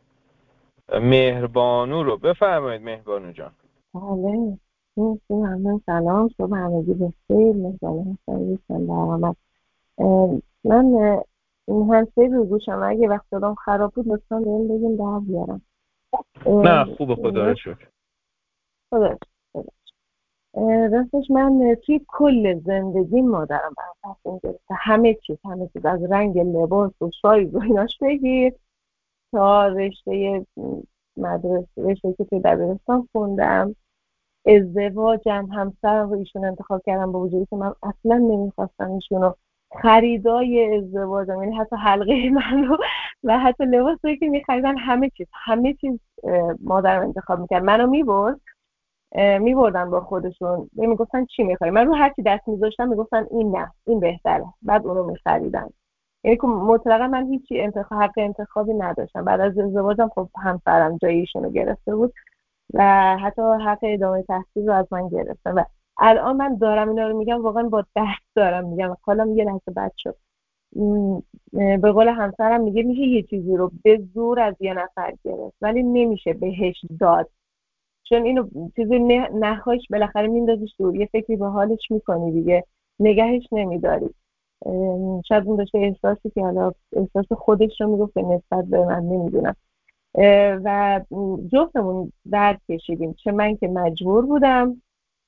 مهربانو رو. بفرمایید مهربانو جان. بله، مرسی، ممنون. سلام، صبح همگی بخیر. مهربانو هستم. من این هنسفری رو گوشم اگه وقت دارم خراب بود لطفا بهم بگین در بیارم. نه خوبه، خدا رو شکر. خدا راستش من توی کل زندگی مادرم برام تصمیم گرفته همه چیز از رنگ لباس و سایز و ایناش بگیر تا رشته مدرسه، رشته که توی دبیرستان خوندم ازدواجم همسرم رو ایشون انتخاب کردم، با وجودی که من اصلا نمیخواستم ایشونو. خریدای ازدواجم، یعنی حتی حلقه من رو و حتی لباسایی که میخریدن، همه چیز مادرم انتخاب میکرد. منو میبردن با خودشون، میگفتن چی میخوای، من رو هر چی دست میذاشتم میگفتن این نه، این بهتره، بعد اونو میخریدن. یعنی که مطلقا من هیچی حق انتخابی نداشتم. بعد از ازدواجم خب همسرم جای ایشونو گرفته بود و حتی حق ادامه تحصیل رو از من گرفتن. و الان من دارم اینا رو میگم واقعا با درد دارم میگم، حالم یه لحظه بد شد. به قول همسرم میگه یه چیزی رو به زور از یه نفر گرفت ولی نمیشه بهش داد، چون اینو چیزی نخواهش بالاخره میندازیش دور، یه فکری به حالش میکنی دیگه، نگهش نمیداری. شاید اون داشته احساسی که حالا احساس خودش رو میگفت نسبت به من، نمیدونم. و جفتمون درد کشیدیم، چه من که مجبور بودم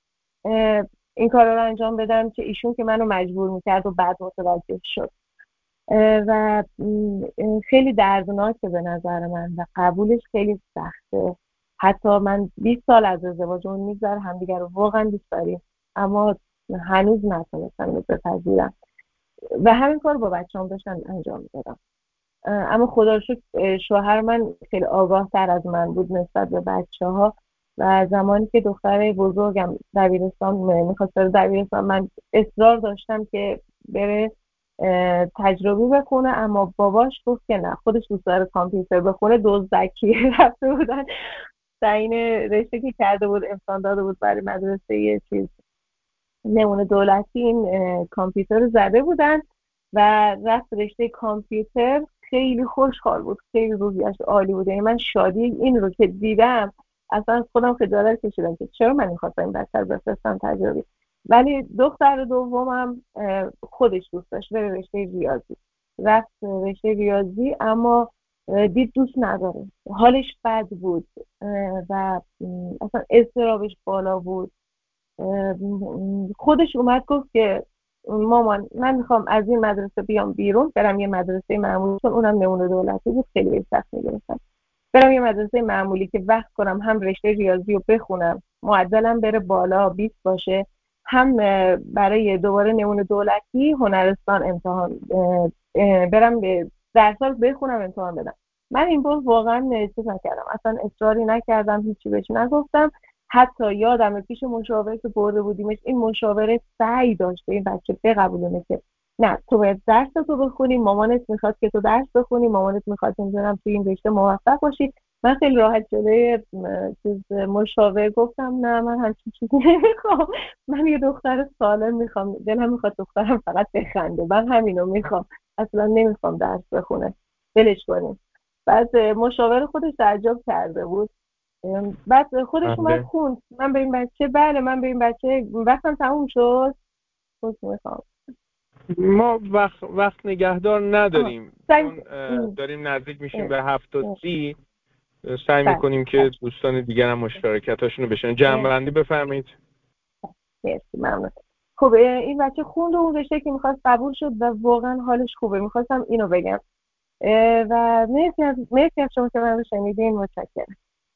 این کار رو انجام بدم، چه ایشون که منو مجبور میکرد و بعد متوجه شد. و خیلی دردناکه به نظر من و قبولش خیلی سخته. حتی من 20 سال از ازدواجمون میگذره، همدیگر رو واقعا دوست داریم اما هنوز نتونستم اینو بپذیرم و همین کار با بچه‌ام داشتم انجام میدادم. اما خدا رو شکر شوهر من خیلی آگاه تر از من بود نسبت به بچه‌ها و زمانی که دختر بزرگم دبیرستان می‌خواست بره دبیرستان، من اصرار داشتم که بره تجربی بخونه، اما باباش گفت که نه، خودش دوست داره کامپیوتر بخونه. دزدکی رفته بودن تعیین رشته که کرده بود، امتحان داده بود برای مدرسه یه چیز نمونه دولتی، این کامپیوتر رو زده بودن و رفت رشته کامپیوتر. خیلی خوشحال بود، خیلی روحیش عالی بود. یعنی من شادی این رو که دیدم اصلا خودم خجالت کشیدم که چرا من می‌خواستم این بچه رو بفرستم تجربی. ولی دختر دومم خودش دوست داشت بره رشته ریاضی، رفت رشته ریاضی اما دید دوست نداره، حالش بد بود و اصلا اضطرابش بالا بود. خودش اومد گفت که مامان من میخوام از این مدرسه بیام بیرون، برم یه مدرسه معمولی، چون اونم نمونه دولتی بود خیلی سخت میگرفتم، برم یه مدرسه معمولی که وقت کنم هم رشته ریاضی رو بخونم، معدلم بره بالا 20 باشه، هم برای دوباره نمونه دولتی هنرستان امتحان برم در سال بخونم امتحان بدم. من این بار واقعا چیز نکردم، اصلا اصراری نکردم، هیچی بهش نگفتم. حتی یادم پیش مشاوره که برده بودیمش، این مشاوره سعی داشته این بچه بقبولونه که نه تو باید درس تو بخونی، مامانت میخواد که تو درس بخونی، مامانت میخواد نمیدونم تو این رشته موفق باشی. من خیلی راحت جلوی مشاور گفتم نه من همچین چیزی نمیخوام، من یه دختر سالم میخوام، دلم میخواد دخترم فقط بخنده، من همینو میخوام، اصلا نمیخوام درس بخونه، ولش کنیم. بعد مشاور خودش تعجب کرده بود، بعد خودش اومد خوند. من به این بچه وقتم تموم شد، خودش میخوام. ما وقت نگهدار نداریم چون داریم نزدیک میشیم به 7:30. سعی میکنیم که دوستان دیگر هم مشارکتاشون رو بشن. جمع‌بندی بفرمایید. مرسی، ممنون. خب این بچه خوند و اون رشته که میخواست قبول شد و واقعا حالش خوبه. میخواستم اینو بگم و مرسی از شما که من رو شنیدین. متشکرم.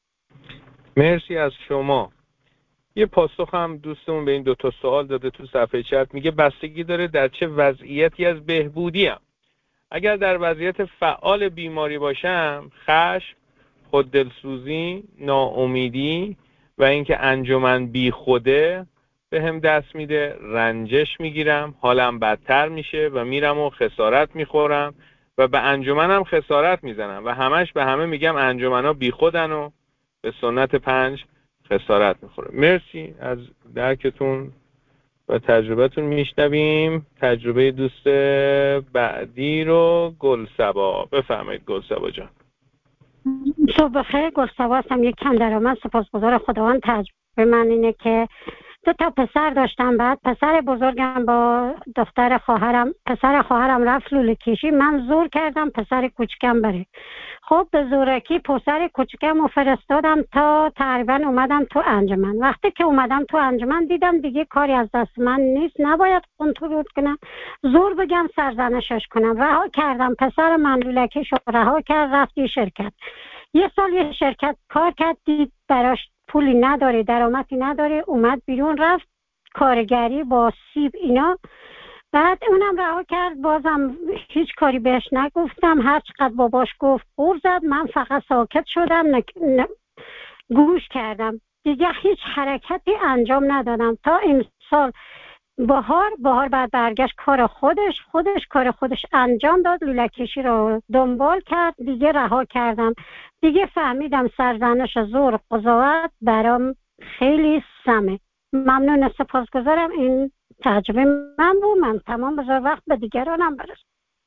مرسی از شما. یه پاسخ هم دوستمون به این 2 سوال داده تو صفحه چت، میگه بستگی داره در چه وضعیتی از بهبودیم. اگر در وضعیت فعال بیماری باشم، خشم، خود دلسوزی، ناامیدی و اینکه انجمن بی خوده به هم دست میده، رنجش میگیرم، حالم بدتر میشه و میرم و خسارت میخورم و به انجمنم خسارت میزنم و همش به همه میگم انجمنا بی خودن و به سنت 5 خسارت میخوره. مرسی از درکتون و تجربتون. میشنویم تجربه دوست بعدی رو. گلصبا، بفرمایید گلصبا جان. صبح بخیر، گلصبا هستم، یک کم درآمد. سپاسگزار خداوند. تجربه من اینه که 2 پسر داشتم، بعد پسر بزرگم با دختر خواهرم، پسر خواهرم رفت لوله کشی، من زور کردم پسر کوچکم بره. خب به زورکی پسر کوچکم رو فرستادم تا تقریبا اومدم تو انجمن. وقتی که اومدم تو انجمن دیدم دیگه کاری از دست من نیست، نباید کنترل کنم، زور بگم سرزنشش کنم. رها کردم، پسر من لولکیش رو رها کرد، رفت یه شرکت. 1 سال یه شرکت کار کرد، دید براش پولی نداره، درآمدی نداره، اومد بیرون رفت کارگری با سیب اینا. بعد اونم رها کرد، بازم هیچ کاری بهش نگفتم، هر چقدر باباش گفت غور زد. من فقط ساکت شدم، گوش کردم، دیگه هیچ حرکتی انجام ندادم تا این سال بهار بعد برگشت کار خودش کار خودش انجام داد، لوله کشی رو دنبال کرد، دیگه رها کردم. دیگه فهمیدم سرزنش زور قضاوت برام خیلی سمه. ممنون، سپاسگزارم. این تجربه من بود. من تمام بذار وقت به دیگرانم برسم.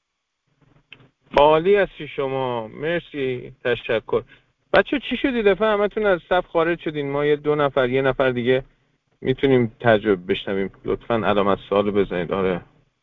عالی هستی شما، مرسی، تشکر. بچه چی شدی دفعه همتون از صف خارج شدین؟ ما یه نفر دیگه میتونیم تجربه بشنویم. لطفاً علامت سوال بزنید. آره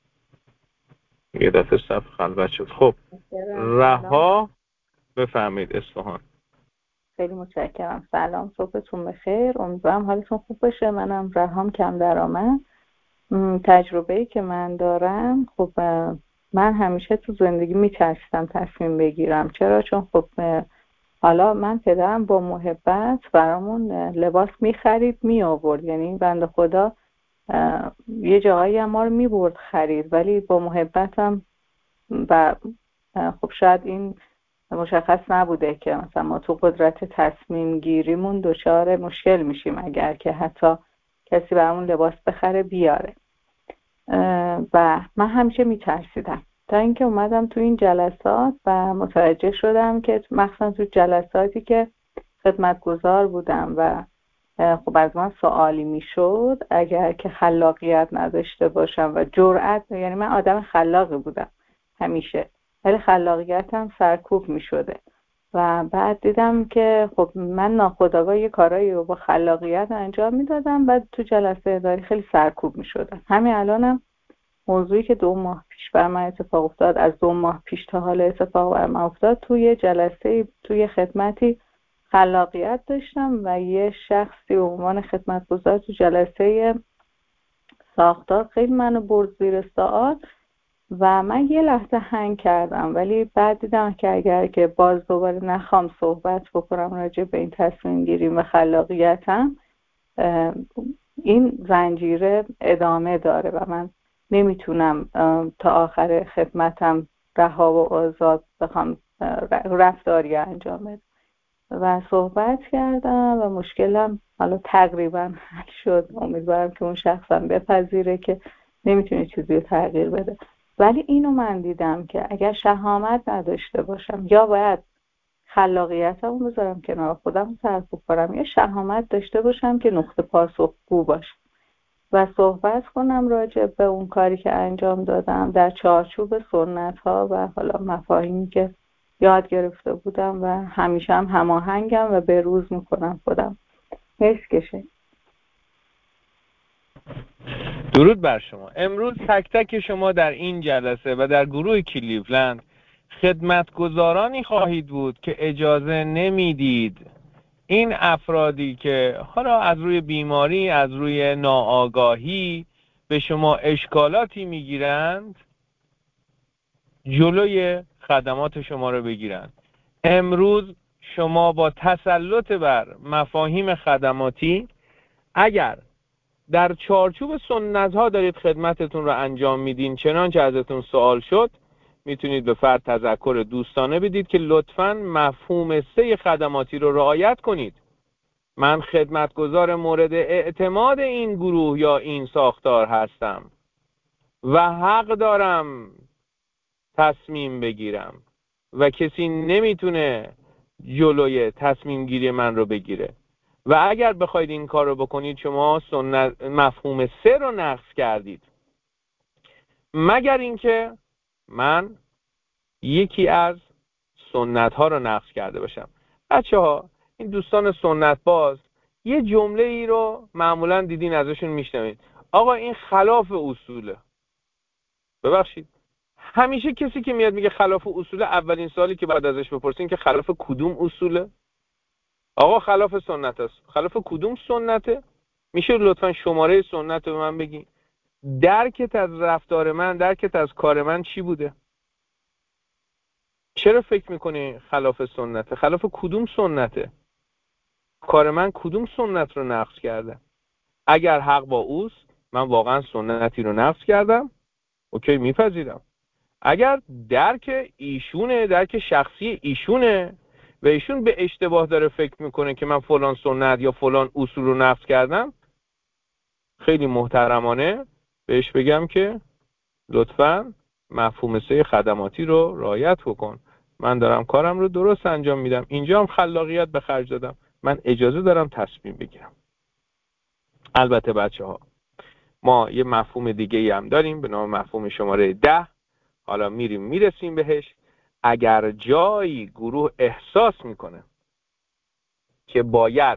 یه دفعه صف خلوت شد. خب رها، بفرمایید. اصفهان. خیلی متشکرم. سلام، صبحتون بخیر، امیدوارم حالتون خوب باشه. منم رهام کم درآمد. تجربه‌ای که من دارم، خب من همیشه تو زندگی میترسیدم تصمیم بگیرم. چرا؟ چون خب حالا من پدرم با محبت برامون لباس میخرید میآورد، یعنی بنده خدا یه جاهایی هم ما رو میبرد خرید، ولی با محبتم. و خب شاید این مشخص نبوده که مثلا ما تو قدرت تصمیم گیریمون دچار مشکل میشیم اگر که حتی کسی برامون لباس بخره بیاره. و من همیشه میترسیدم تا اینکه اومدم تو این جلسات و متوجه شدم که مخصوصا تو جلساتی که خدمتگزار بودم و خب از من سوالی میشد، اگر که خلاقیت نداشته باشم و جرأت، یعنی من آدم خلاقی بودم همیشه، ولی خلاقیتم سرکوب میشده و بعد دیدم که خب من ناخودآگاه یه کارایی رو با خلاقیت انجام میدادم، بعد تو جلسه اداری خیلی سرکوب میشدم. همین الانم موضوعی که 2 ماه پیش بر من اتفاق افتاد، از 2 ماه پیش تا حالا اتفاق بر من افتاد، توی جلسه توی خدمتی خلاقیت داشتم و یه شخصی به عنوان خدمتگزار تو جلسه ساختار خیلی منو برد زیر سوال و من یه لحظه هنگ کردم، ولی بعد دیدم که اگر که باز دوباره نخوام صحبت بکنم راجع به این تصمیم گیریم و خلاقیتم، این زنجیره ادامه داره و من نمیتونم تا آخر خدمتم رها و آزاد بخوام رفتاری انجام بدم. و صحبت کردم و مشکلم حالا تقریبا حل شد. امیدوارم که اون شخصم بپذیره که نمیتونه چیزی رو تغییر بده. ولی اینو من دیدم که اگر شهامت نداشته باشم، یا باید خلاقیتمو بذارم کنار، خودم سرکوب کنم، یا شهامت داشته باشم که نقطه پاسخگو باشم و صحبت کنم راجع به اون کاری که انجام دادم در چارچوب سنت ها و حالا مفاهیمی که یاد گرفته بودم و همیشه هم هماهنگم و به روز میکنم خودم. حس کشه. درود بر شما. امروز تک تک شما در این جلسه و در گروه کلیولند خدمتگزارانی خواهید بود که اجازه نمیدید این افرادی که حالا از روی بیماری، از روی ناآگاهی به شما اشکالاتی میگیرند جلوی خدمات شما رو بگیرند. امروز شما با تسلط بر مفاهیم خدماتی، اگر در چارچوب سنت ها دارید خدمتتون رو انجام میدین چنانچه ازتون سوال شد، میتونید به فرد تذکر دوستانه بدید که لطفاً مفهوم 3 خدماتی رو رعایت کنید. من خدمتگزار مورد اعتماد این گروه یا این ساختار هستم و حق دارم تصمیم بگیرم و کسی نمیتونه جلوی تصمیم گیری من رو بگیره. و اگر بخواید این کار رو بکنید شما مفهوم 3 رو نقض کردید، مگر اینکه من یکی از سنت ها رو نقض کرده باشم. بچه ها، این دوستان سنت باز یه جمله ای رو معمولا دیدین ازشون میشنوید، آقا این خلاف اصوله. ببخشید، همیشه کسی که میاد میگه خلاف اصوله، اولین سوالی که بعد ازش بپرسین که خلاف کدوم اصوله؟ آقا خلاف سنت است. خلاف کدوم سنته؟ میشه لطفا شماره سنت رو به من بگین؟ درکت از رفتار من، درکت از کار من چی بوده؟ چرا فکر میکنی خلاف سنته؟ خلاف کدوم سنته؟ کار من کدوم سنت رو نقض کرده. اگر حق با اوست، من واقعا سنتی رو نقض کردم، اوکی میپذیرم. اگر درک ایشونه، درک شخصی ایشونه و ایشون به اشتباه داره فکر میکنه که من فلان سنت یا فلان اصول رو نقض کردم، خیلی محترمانه بهش بگم که لطفاً مفهوم 3 خدماتی رو رعایت بکن. من دارم کارم رو درست انجام میدم، اینجا هم خلاقیت به خرج دادم، من اجازه دارم تصمیم بگیرم. البته بچه‌ها، ما یه مفهوم دیگه هم داریم به نام مفهوم شماره 10. حالا میرسیم بهش. اگر جایی گروه احساس میکنه که باید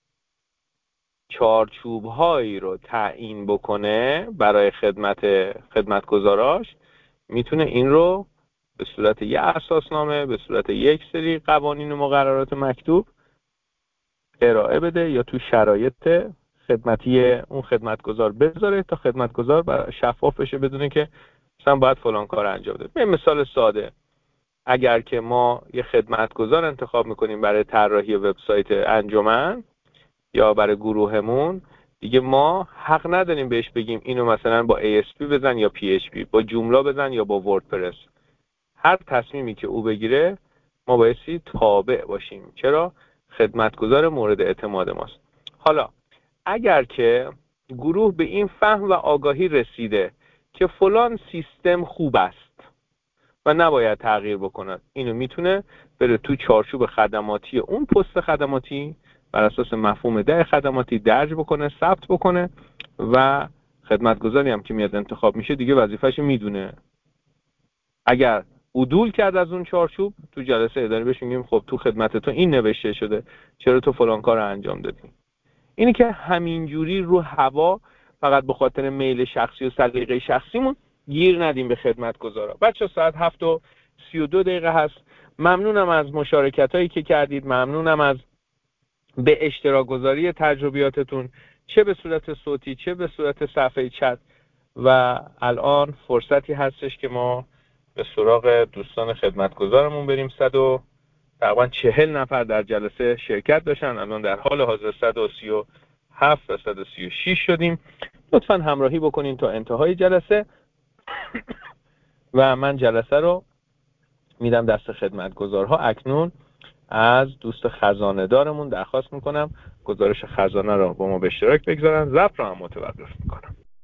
چارچوب‌هایی رو تعیین بکنه برای خدمتگزاراش، میتونه این رو به صورت یک اساسنامه، به صورت یک سری قوانین و مقررات مکتوب ارائه بده یا تو شرایط خدمتی اون خدمتگزار بذاره تا خدمتگزار شفاف بشه، بدونه که مثلا باید فلان کار انجام بده. به مثال ساده، اگر که ما یه خدمتگزار انتخاب میکنیم برای طراحی وبسایت انجمن یا برای گروهمون، دیگه ما حق نداریم بهش بگیم اینو مثلا با ASP بزن یا PHP، با جوملا بزن یا با وردپرس. هر تصمیمی که او بگیره ما بایستی تابع باشیم. چرا؟ خدمتگزار مورد اعتماد ماست. حالا اگر که گروه به این فهم و آگاهی رسیده که فلان سیستم خوب است و نباید تغییر بکنه، اینو میتونه بره تو چارچوب خدماتی اون پست خدماتی بر اساس مفهوم 10 خدماتی درج بکنه، ثبت بکنه و خدمتگزاری هم که میاد انتخاب میشه دیگه وظیفه‌ش میدونه. اگر عدول کرد از اون چارچوب، تو جلسه اداره بهش میگیم خب تو خدمت تو این نوشته شده، چرا تو فلان کار رو انجام دادی؟ اینی که همینجوری رو هوا فقط به خاطر میل شخصی و سلیقه شخصیمون گیر ندیم به خدمتگزارا. بچه ساعت 7:32 هست. ممنونم از مشارکت هایی که کردید، ممنونم از به اشتراک گذاری تجربیاتتون، چه به صورت صوتی چه به صورت صفحه چت. و الان فرصتی هستش که ما به سراغ دوستان خدمتگزارمون بریم. تقریبا 40 نفر در جلسه شرکت داشتن، الان در حال حاضر 137 و 136 شدیم. لطفاً همراهی بکنین تا انتهای جلسه و من جلسه رو میدم دست خدمتگزارها. اکنون از دوست خزانه دارمون درخواست میکنم گزارش خزانه رو با ما به اشتراک بگذارن. ضبط رو هم متوقف میکنم.